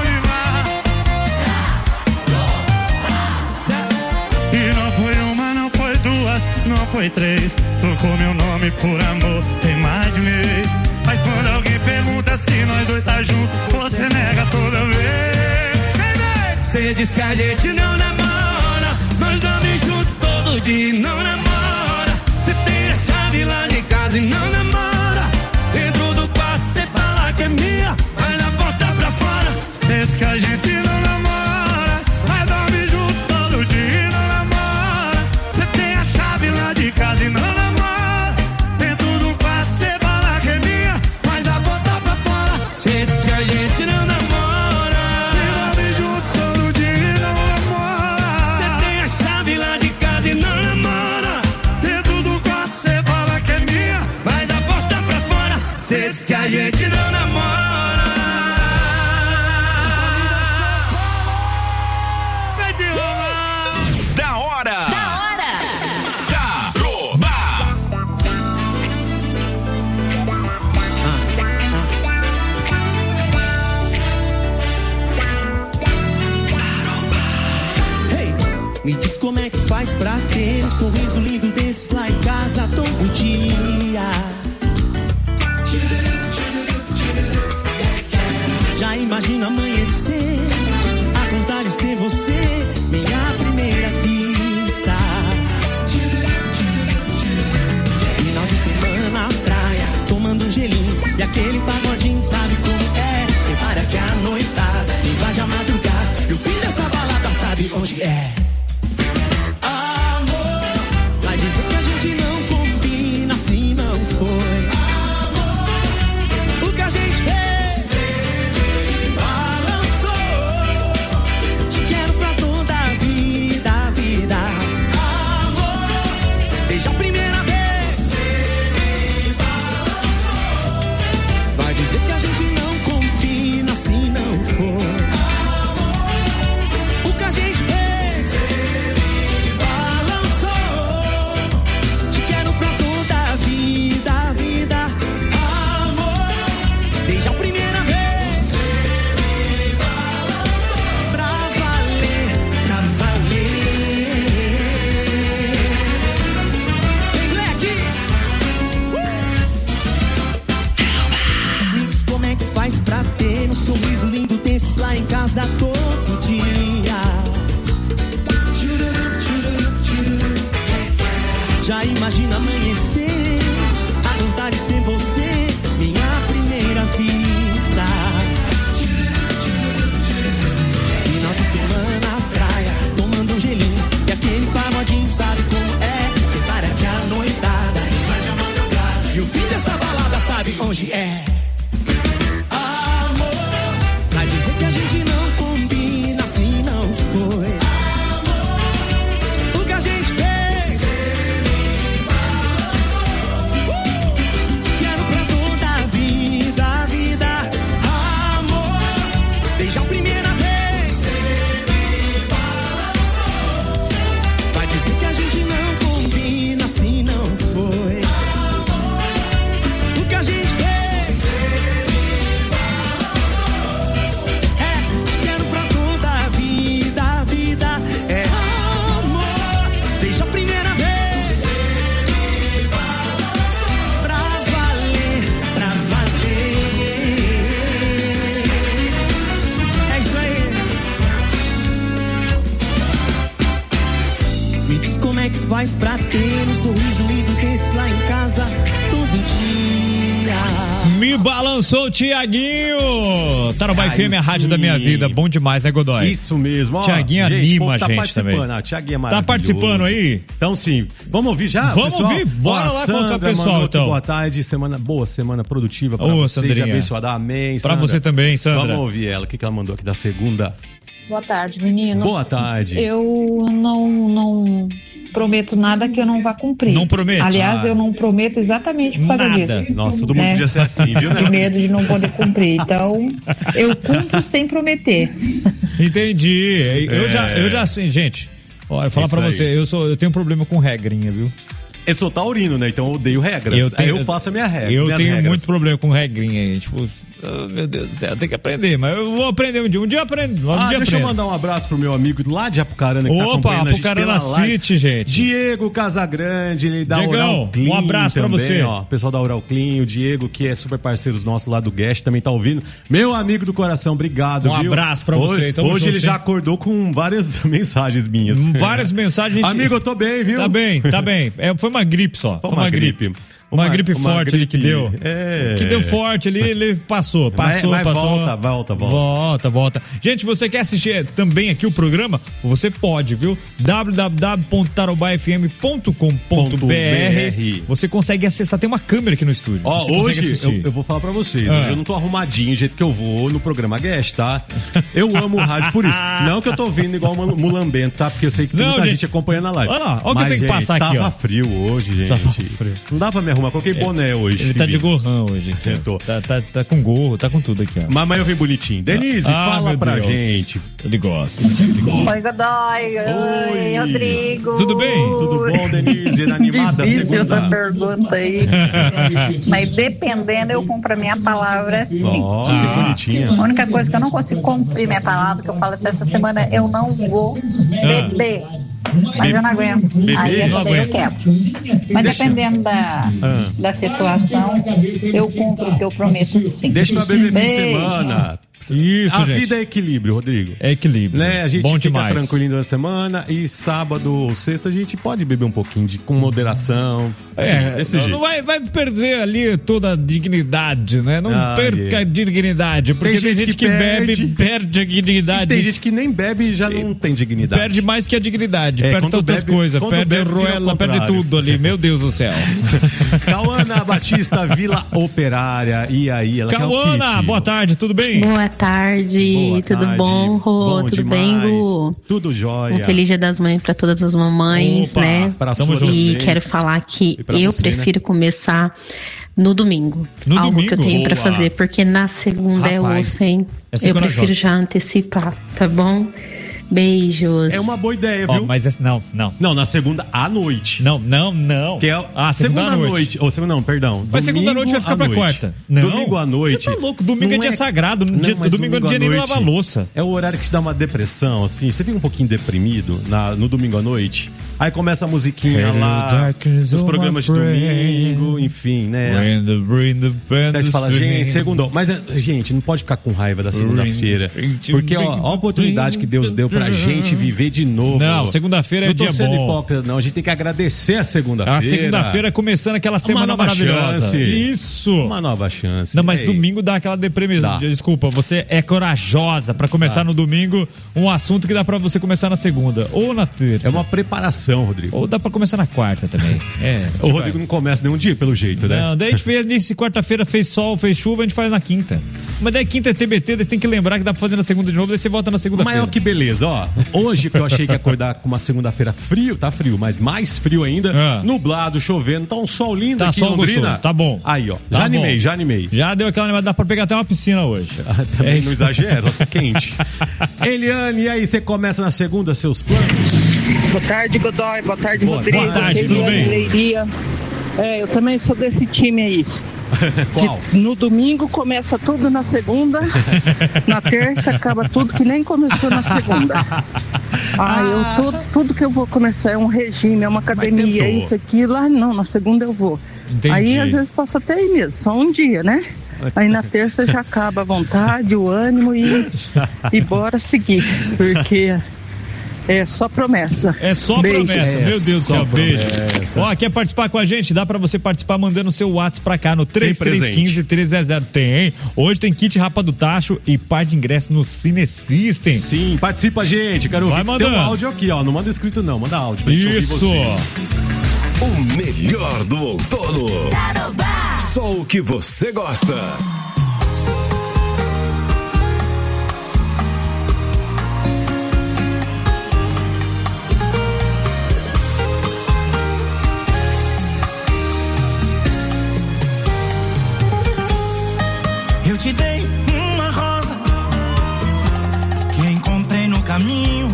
demais. E não foi uma, não foi duas, não foi três. Trocou meu nome por amor, tem mais de mês. Mas quando alguém pergunta se nós dois tá junto, você nega toda vez. Cê diz que a gente não namora, nós dormimos junto todo dia e não namora. Cê tem a chave lá de casa e não namora. Dentro do quarto cê fala que é minha, mas na porta pra fora. Cê diz que a gente não namora, mas dorme junto todo dia e não namora. Cê tem a chave lá de casa e não namora. Dentro do quarto cê fala que é minha, mas na porta pra fora. Cê diz que a gente não namora. Cê diz que a gente não namora. Vai derrubar. Da hora. Da hora. Taroba. Hey, me diz como é que faz pra ter um sorriso lindo desses lá em casa todo dia. Já imagino amanhecer, acordar e ser você, minha primeira vista. Final de semana na praia, tomando um gelinho e aquele pagodinho, sabe como é? Prepara que a noitada invade a madrugada e o fim dessa balada sabe onde é. Amor, vai dizer que a gente não combina, assim não foi. Amor, o que a gente fez. Lá em casa todo dia. Já imagina amanhecer, acordar e ser você, minha primeira vista. longe é amor. Vai dizer que a gente não combina, assim não foi. Amor. O que a gente fez, uh, te quero pra toda a vida, a vida. Amor, desde a primeira vez. Vai dizer que a gente não combina, assim não foi. O que a gente fez, é, te quero pra toda a vida, a vida é amor, desde a primeira vez. Pra valer, pra valer. É isso aí. Me diz como é que faz pra ter um sorriso lindo desse lá em casa todo dia. Me balançou o Tiaguinho. Tarobá F M, a rádio da minha vida. Bom demais, né, Godoy? Isso mesmo. Ó, Tiaguinho gente, anima a tá gente também. Ah, Tiaguinho é Tá maravilhoso. participando aí? Então sim. Vamos ouvir já, Vamos pessoal? ouvir? Bora Ó, lá Sandra colocar o pessoal, mandou aqui, então. boa tarde, semana boa, semana produtiva pra Ô, vocês, Sandrinha. abençoada, amém. Pra Sandra. você também, Sandra. Vamos ouvir ela, o que que ela mandou aqui da segunda. Boa tarde, meninos. Boa tarde. Eu não, não prometo nada que eu não vá cumprir. Não promete? Aliás, Ah. eu não prometo exatamente por causa Nada. disso. Nossa, todo mundo né? podia ser assim, viu, né? De medo de não poder cumprir. Então, eu cumpro sem prometer. Entendi. Eu É. já, eu já assim, gente. Olha, falar Isso pra aí. você, eu sou, eu tenho um problema com regrinha, viu? Eu sou taurino, né? Então eu odeio regras. Eu Eu, tenho- eu faço a minha regra. Eu minhas tenho regras. muito problema com regrinha, tipo, oh, meu Deus do céu, eu tenho que aprender, mas eu vou aprender um dia, um dia eu aprendo, um Ah, dia deixa eu aprendo. mandar um abraço pro meu amigo lá de Apucarana que tá Opa, acompanhando a gente Apucarana pela live. City, gente. Diego Casagrande, ele dá Diegão, Oral Clean um abraço pra também, você. Ó, pessoal da Oral Clean, o Diego, que é super parceiro nosso lá do Guest, também tá ouvindo. Meu amigo do coração, obrigado, Um viu? abraço pra hoje, você, tamo Hoje junto, ele já sim. acordou com várias mensagens minhas. Várias mensagens. Amigo, eu tô bem, viu? Tá bem, tá bem. É, foi uma gripe só. Foi, Foi uma gripe. Uma, Uma- gripe uma forte ali que gripe, deu. é. Que deu forte ali, ele passou, passou, Mas- mas passou. volta, volta, volta. Volta, volta. Gente, você quer assistir também aqui o programa? Você pode, viu? w w w ponto tarobá f m ponto com ponto b r. Você consegue acessar, tem uma câmera aqui no estúdio. Ó, Você consegue hoje eu, assistir. eu vou falar pra vocês, Ah. hoje eu não tô arrumadinho do jeito que eu vou no programa Guest, tá? Eu amo o rádio por isso. Não que eu tô vindo igual um mulambento, tá? Porque eu sei que tem Não, muita gente. gente acompanhando a live. Olha lá, olha o que eu Mas, tenho que gente, passar aqui, tava ó. frio hoje, gente. Tava frio. Não dá pra me arrumar, coloquei boné hoje. Ele tá de Bibi. gorrão hoje. aqui, ó. Eu tô. Tá, tá, tá com gorro, tá com tudo aqui, ó. Mas amanhã eu venho bonitinho. Denise, Ah, fala meu pra Deus. gente. Ele gosta. Ele gosta. Oi, Godoy. Oi, Oi. Rodrigo. Tudo bem? Tudo bom, Denise? Animada Difícil segunda? essa pergunta aí. Mas dependendo, eu cumpro a minha palavra sim. Ó, que bonitinha. A única coisa que eu não consigo cumprir minha palavra, que eu falo assim, essa semana eu não vou beber. Mas eu não aguento. Beber? Aí essa Não daí eu aguento. quero. Mas Deixa- dependendo da, Ah. da situação, eu cumpro o que eu prometo sim. Deixa pra beber fim de Beijo. semana. Isso, A gente. vida é equilíbrio, Rodrigo. É equilíbrio. Né? A gente Bom fica demais. tranquilinho durante a semana e sábado ou sexta a gente pode beber um pouquinho de, com moderação. É, desse não, jeito. não vai, vai perder ali toda a dignidade, né? Não Ah, perca é. a dignidade, porque tem gente, que, bebe, perde a E dignidade. tem gente que nem bebe e já não tem dignidade. Perde mais que a dignidade, É, perde quando outras bebe- coisas, quando perde bebe, vira ao roela, perde contrário. tudo ali, meu Deus do céu. Cauana Batista, Vila Operária. E aí, ela quer o Cauana, kit. boa tarde, tudo bem? Boa tarde, Boa tudo tarde. bom, Rô? Bom Tudo demais. bem, Gu? Tudo jóia. Um feliz Dia das Mães para todas as mamães, Opa, né? pra Tamo sua junto. E também. quero falar que E pra eu você, né? prefiro começar no domingo. No algo domingo? que eu tenho pra Boa. fazer, porque na segunda é Rapaz, osso, hein? essa é Eu corajosa. prefiro já antecipar, tá bom? Beijos. É uma boa ideia, Ó, viu? mas essa, não, não. Não, na segunda à noite. Não, não, não. Que é Ah, segunda, à noite. Ou segunda, não, perdão. Mas segunda à noite vai ficar à pra noite. quarta. Não. Domingo à noite. Você tá louco? Domingo é Não dia sagrado. Não, dia- mas domingo é dia à nem noite lavar louça. É o horário que te dá uma depressão, assim. Você fica um pouquinho deprimido na, no domingo à noite. Aí começa a musiquinha Hello, lá, darkness, os oh, programas de my friend. domingo, enfim, né? Rain the- rain the band Aí você fala, is gente, ringing. segundou. Mas, é, gente, não pode ficar com raiva da segunda-feira. Porque, ó, ó a oportunidade que Deus deu pra gente viver de novo. Não, segunda-feira é Não tô dia sendo bom. hipócrita, não. A gente tem que agradecer a segunda-feira. A segunda-feira começando aquela semana nova maravilhosa. chance. Isso. Uma nova chance. Não, mas Ei. domingo dá aquela depressão. Dá. Desculpa, você é corajosa pra começar Dá. no domingo um assunto que dá pra você começar na segunda ou na terça. É uma preparação obrigação, Rodrigo. Ou dá pra começar na quarta também. É. O Rodrigo vai. Não começa nenhum dia, pelo jeito, né? Não, daí a gente fez nesse quarta-feira, fez sol, fez chuva, a gente faz na quinta. Mas daí quinta é T B T, daí tem que lembrar que dá pra fazer na segunda de novo, daí você volta na segunda-feira. Mas ó, que beleza, ó. Hoje que eu achei que ia acordar com uma segunda-feira frio, tá frio, mas mais frio ainda, ah. nublado, chovendo, tá um sol lindo tá aqui sol em Londrina. Gostoso, tá bom. Aí, ó, tá já bom. animei, já animei. Já deu aquela animada, dá pra pegar até uma piscina hoje. Ah, também é não exagera, tá quente. Eliane, e aí, você começa na segunda seus planos? Boa tarde, Godoy, boa tarde, boa, Rodrigo. Boa tarde, tudo bem? Leiria. É, eu também sou desse time aí. Qual? No domingo começa tudo na segunda, na terça acaba tudo que nem começou na segunda. Ah, eu, tudo, tudo que eu vou começar é um regime, é uma academia, é isso, aquilo. Ah, não, na segunda eu vou. Entendi. Aí às vezes posso até ir mesmo, só um dia, né? Aí na terça já acaba a vontade, o ânimo e, e bora seguir, porque... É só promessa. É só Beijos. promessa. Meu Deus do céu, beijo. promessa. Ó, quer participar com a gente? Dá pra você participar mandando seu WhatsApp pra cá no três três um cinco, três zero zero. Tem, hein? Hoje tem kit Rapa do Tacho e par de ingresso no Cine System. Sim, participa, gente. Quero Vai ouvir. mandando. Tem um áudio aqui, ó. Não manda escrito, não. Manda áudio pra gente ouvir Isso. vocês. O melhor do outono. Só o que você gosta. Eu te dei uma rosa que encontrei no caminho.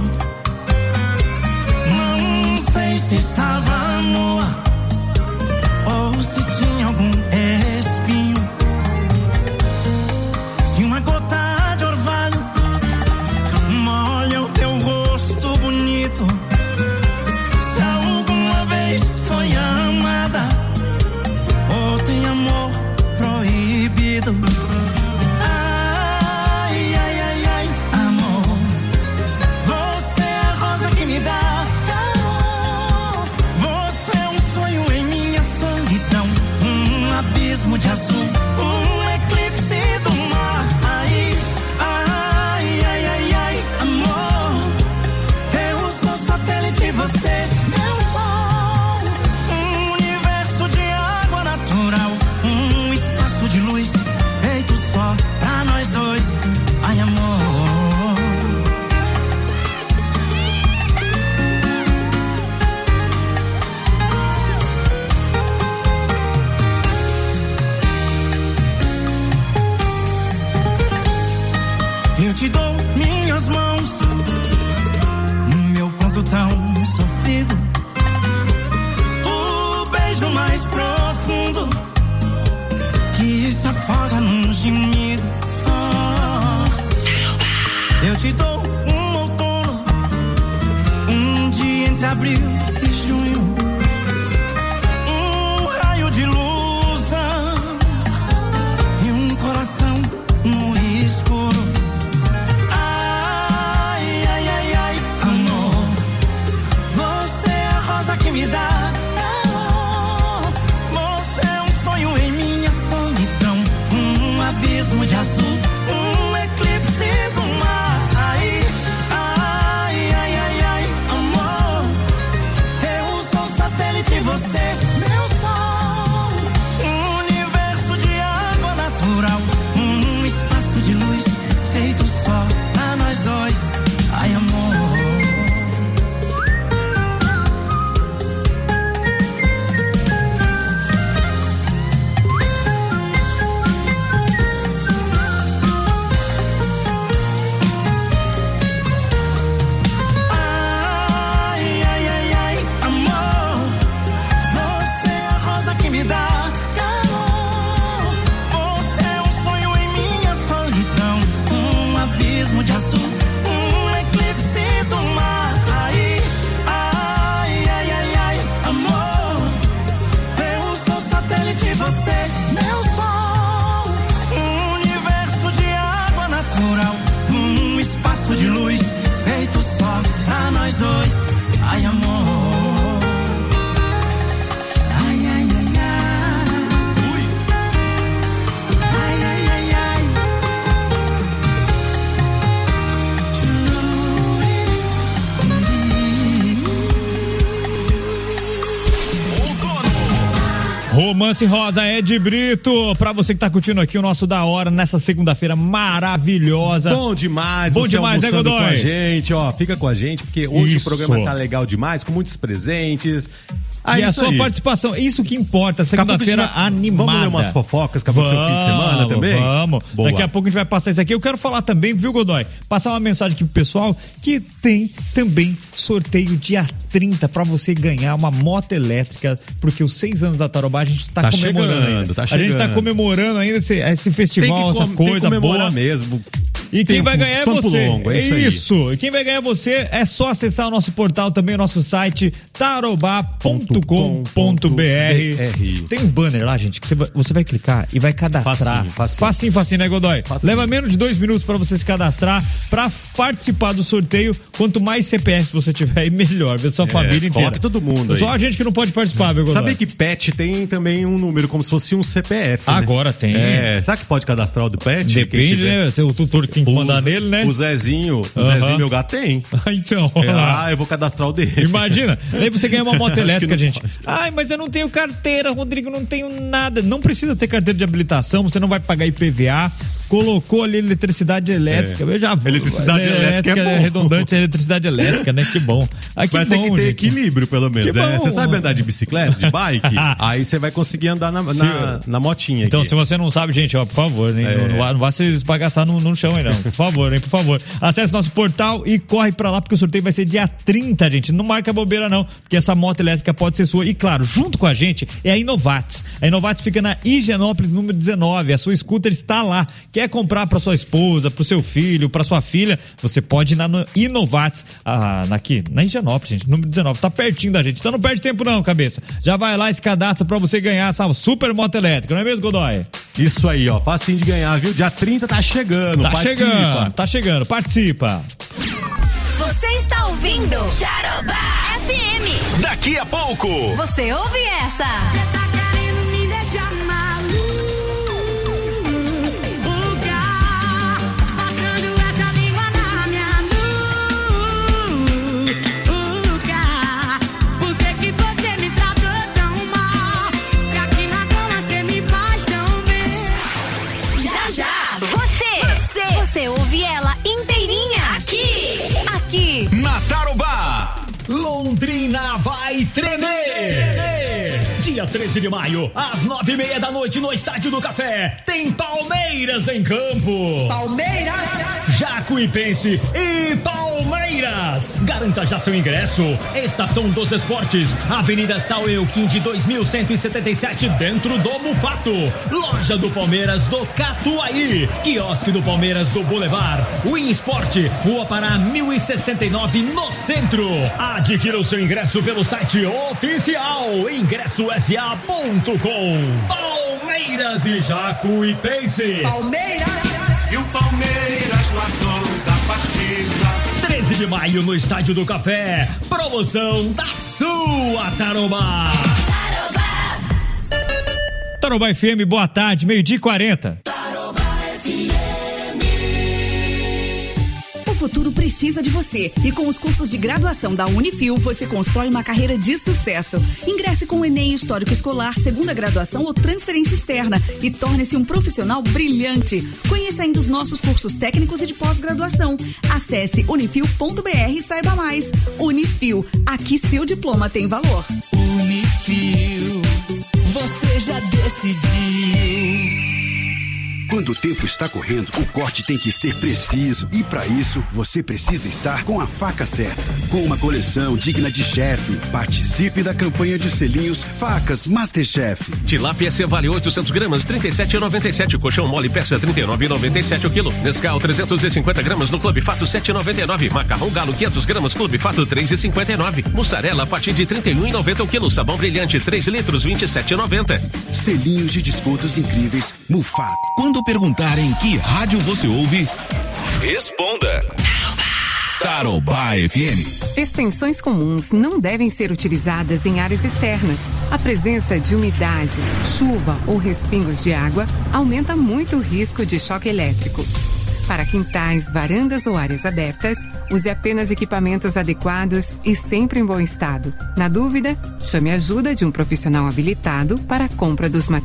Não sei se estava nua ou se tinha algum espinho. Se uma gota de orvalho molha o teu rosto bonito. Se alguma vez foi amada ou tem amor proibido. De azul, um eclipse do mar. Ai, ai, ai, ai, ai, amor. Eu sou satélite, você, meu sol. Um universo de água natural, um espaço de luz feito só pra nós dois. Ai, amor. Eu te dou minhas mãos, meu ponto tão sofrido, o beijo mais profundo que se afoga num gemido. Oh, eu te dou um outono, um dia entre abril e junho, um raio de luz e um coração no escuro. Que me dá, você é um sonho em minha solidão, um abismo de azul, um eclipse do mar. Ai, ai, ai, ai, ai, amor, Romance Rosa é de Brito. Pra você que tá curtindo aqui o nosso Da Hora nessa segunda-feira maravilhosa. Bom demais, Bom você demais, né, Godoy? com a gente, ó, fica com a gente, porque hoje Isso. o programa tá legal demais, com muitos presentes. Ah, e a isso sua aí. participação, isso que importa, segunda-feira Daqui a pouco a gente vai- animada. Vamos ler umas fofocas que aconteceu no fim de semana também? Vamos, Boa. daqui a pouco a gente vai passar isso aqui. Eu quero falar também, viu, Godoy? Passar uma mensagem aqui pro pessoal que tem também sorteio dia trinta pra você ganhar uma moto elétrica, porque os seis anos da Tarobá a gente tá, Tá comemorando chegando, ainda. tá A gente tá chegando. comemorando ainda esse, esse festival, Tem que essa com- tem que coisa comemorar boa. mesmo. E quem Tempo- vai ganhar é tempo você. longo, é isso aí. Isso. E quem vai ganhar é você. É só acessar o nosso portal também, o nosso site tarobá ponto com ponto b r. Tem um banner lá, gente, que você vai, você vai clicar e vai cadastrar. Facinho, facinho. Facinho, facinho, né, Godoy? Facinho. Leva menos de dois minutos pra você se cadastrar, pra participar do sorteio. Quanto mais C P F você tiver, aí melhor. Vê sua É, família inteira. coloque todo mundo aí. Só a gente que não pode participar, viu, Godoy? Sabia que pet tem também um número como se fosse um C P F, né? Agora tem. É, será que pode cadastrar o do pet? Quem Depende, tiver? né? Se o tutor que tem que mandar O- nele, né? O Zezinho, o Aham. Zezinho, meu gato tem. Então. É, ah, eu vou cadastrar o dele. Imagina, aí você ganha uma moto Acho que elétrica, não gente. pode. Ai, mas eu não tenho carteira, Rodrigo, não tenho nada. Não precisa ter carteira de habilitação, você não vai pagar I P V A. Colocou ali eletricidade elétrica. É. Eu já vou. Eletricidade elétrica é bom. redundante, é eletricidade elétrica, né? Que bom. Ah, que Mas bom, tem que ter gente. equilíbrio, pelo menos. Que É, bom. você sabe andar de bicicleta, de bike? Aí você vai conseguir andar na, na, na motinha. Então, aqui. se você não sabe, gente, ó, por favor, né? É. Não, não, vá- não vá se esbagaçar no, no chão aí, não. Por favor, hein? Por favor. Acesse nosso portal e corre pra lá, porque o sorteio vai ser dia trinta, gente. Não marca bobeira, não, porque essa moto elétrica pode ser sua. E claro, junto com a gente é a Inovates. A Inovates fica na Higienópolis, número dezenove. A sua scooter está lá. Quer comprar pra sua esposa, pro seu filho, pra sua filha? Você pode ir na no- Inovates, ah, aqui, na Higienópolis, gente, número dezenove. Tá pertinho da gente. Então não perde tempo, não, cabeça. Já vai lá e se cadastra pra você ganhar essa super moto elétrica, não é mesmo, Godoy? Isso aí, ó. Facinho de ganhar, viu? Dia trinta tá chegando. Tá participa. chegando, tá chegando, participa. Você está ouvindo Tarobá F M. Daqui a pouco. Você ouve essa? Tá querendo me deixar maluca, passando essa língua na minha nuca. Por que que você me tratou tão mal? Se aqui na cama você me faz tão bem. Já já. Você. Você. Você ouve ela inteirinha. Aqui. Aqui. Na Tarobá. Londrina vai tremer! Dia treze de maio, às nove e meia da noite, no Estádio do Café, tem Palmeiras em campo. Palmeiras! Jacuipense e Palmeiras. Garanta já seu ingresso. Estação dos Esportes, Avenida São Euquim de dois mil cento e setenta e sete, dentro do Mufato. Loja do Palmeiras do Catuaí. Quiosque do Palmeiras do Boulevard. Win Sport, Rua Pará mil e sessenta e nove, no centro. Adquira o seu ingresso pelo site oficial ingresso s a ponto com. Palmeiras e Jacuipense. Palmeiras! E o Palmeiras no ator da partida. treze de maio no Estádio do Café. Promoção da sua Tarobá. Tarobá F M, boa tarde, meio-dia e quarenta. O futuro precisa de você e com os cursos de graduação da Unifil você constrói uma carreira de sucesso. Ingresse com o Enem Histórico Escolar, segunda graduação ou transferência externa e torne-se um profissional brilhante. Conheça ainda os nossos cursos técnicos e de pós-graduação. Acesse unifil ponto b r e saiba mais. Unifil, aqui seu diploma tem valor. Unifil, você já decidiu. Quando o tempo está correndo, o corte tem que ser preciso. E para isso, você precisa estar com a faca certa. Com uma coleção digna de chefe. Participe da campanha de selinhos Facas Masterchef. Tilápia C vale oitocentos gramas, trinta e sete reais e noventa e sete. Colchão mole peça trinta e nove reais e noventa e sete o quilo. Nescau trezentos e cinquenta gramas no Clube Fato sete reais e noventa e nove. Macarrão Galo quinhentos gramas Clube Fato três reais e cinquenta e nove. Mussarela a partir de trinta e um reais e noventa o quilo. Sabão brilhante três litros vinte e sete reais e noventa. Selinhos de descontos incríveis Mufato. Quando perguntarem que rádio você ouve, responda. Tarobá F M. Extensões comuns não devem ser utilizadas em áreas externas. A presença de umidade, chuva ou respingos de água aumenta muito o risco de choque elétrico. Para quintais, varandas ou áreas abertas, use apenas equipamentos adequados e sempre em bom estado. Na dúvida, chame a ajuda de um profissional habilitado para a compra dos materiais.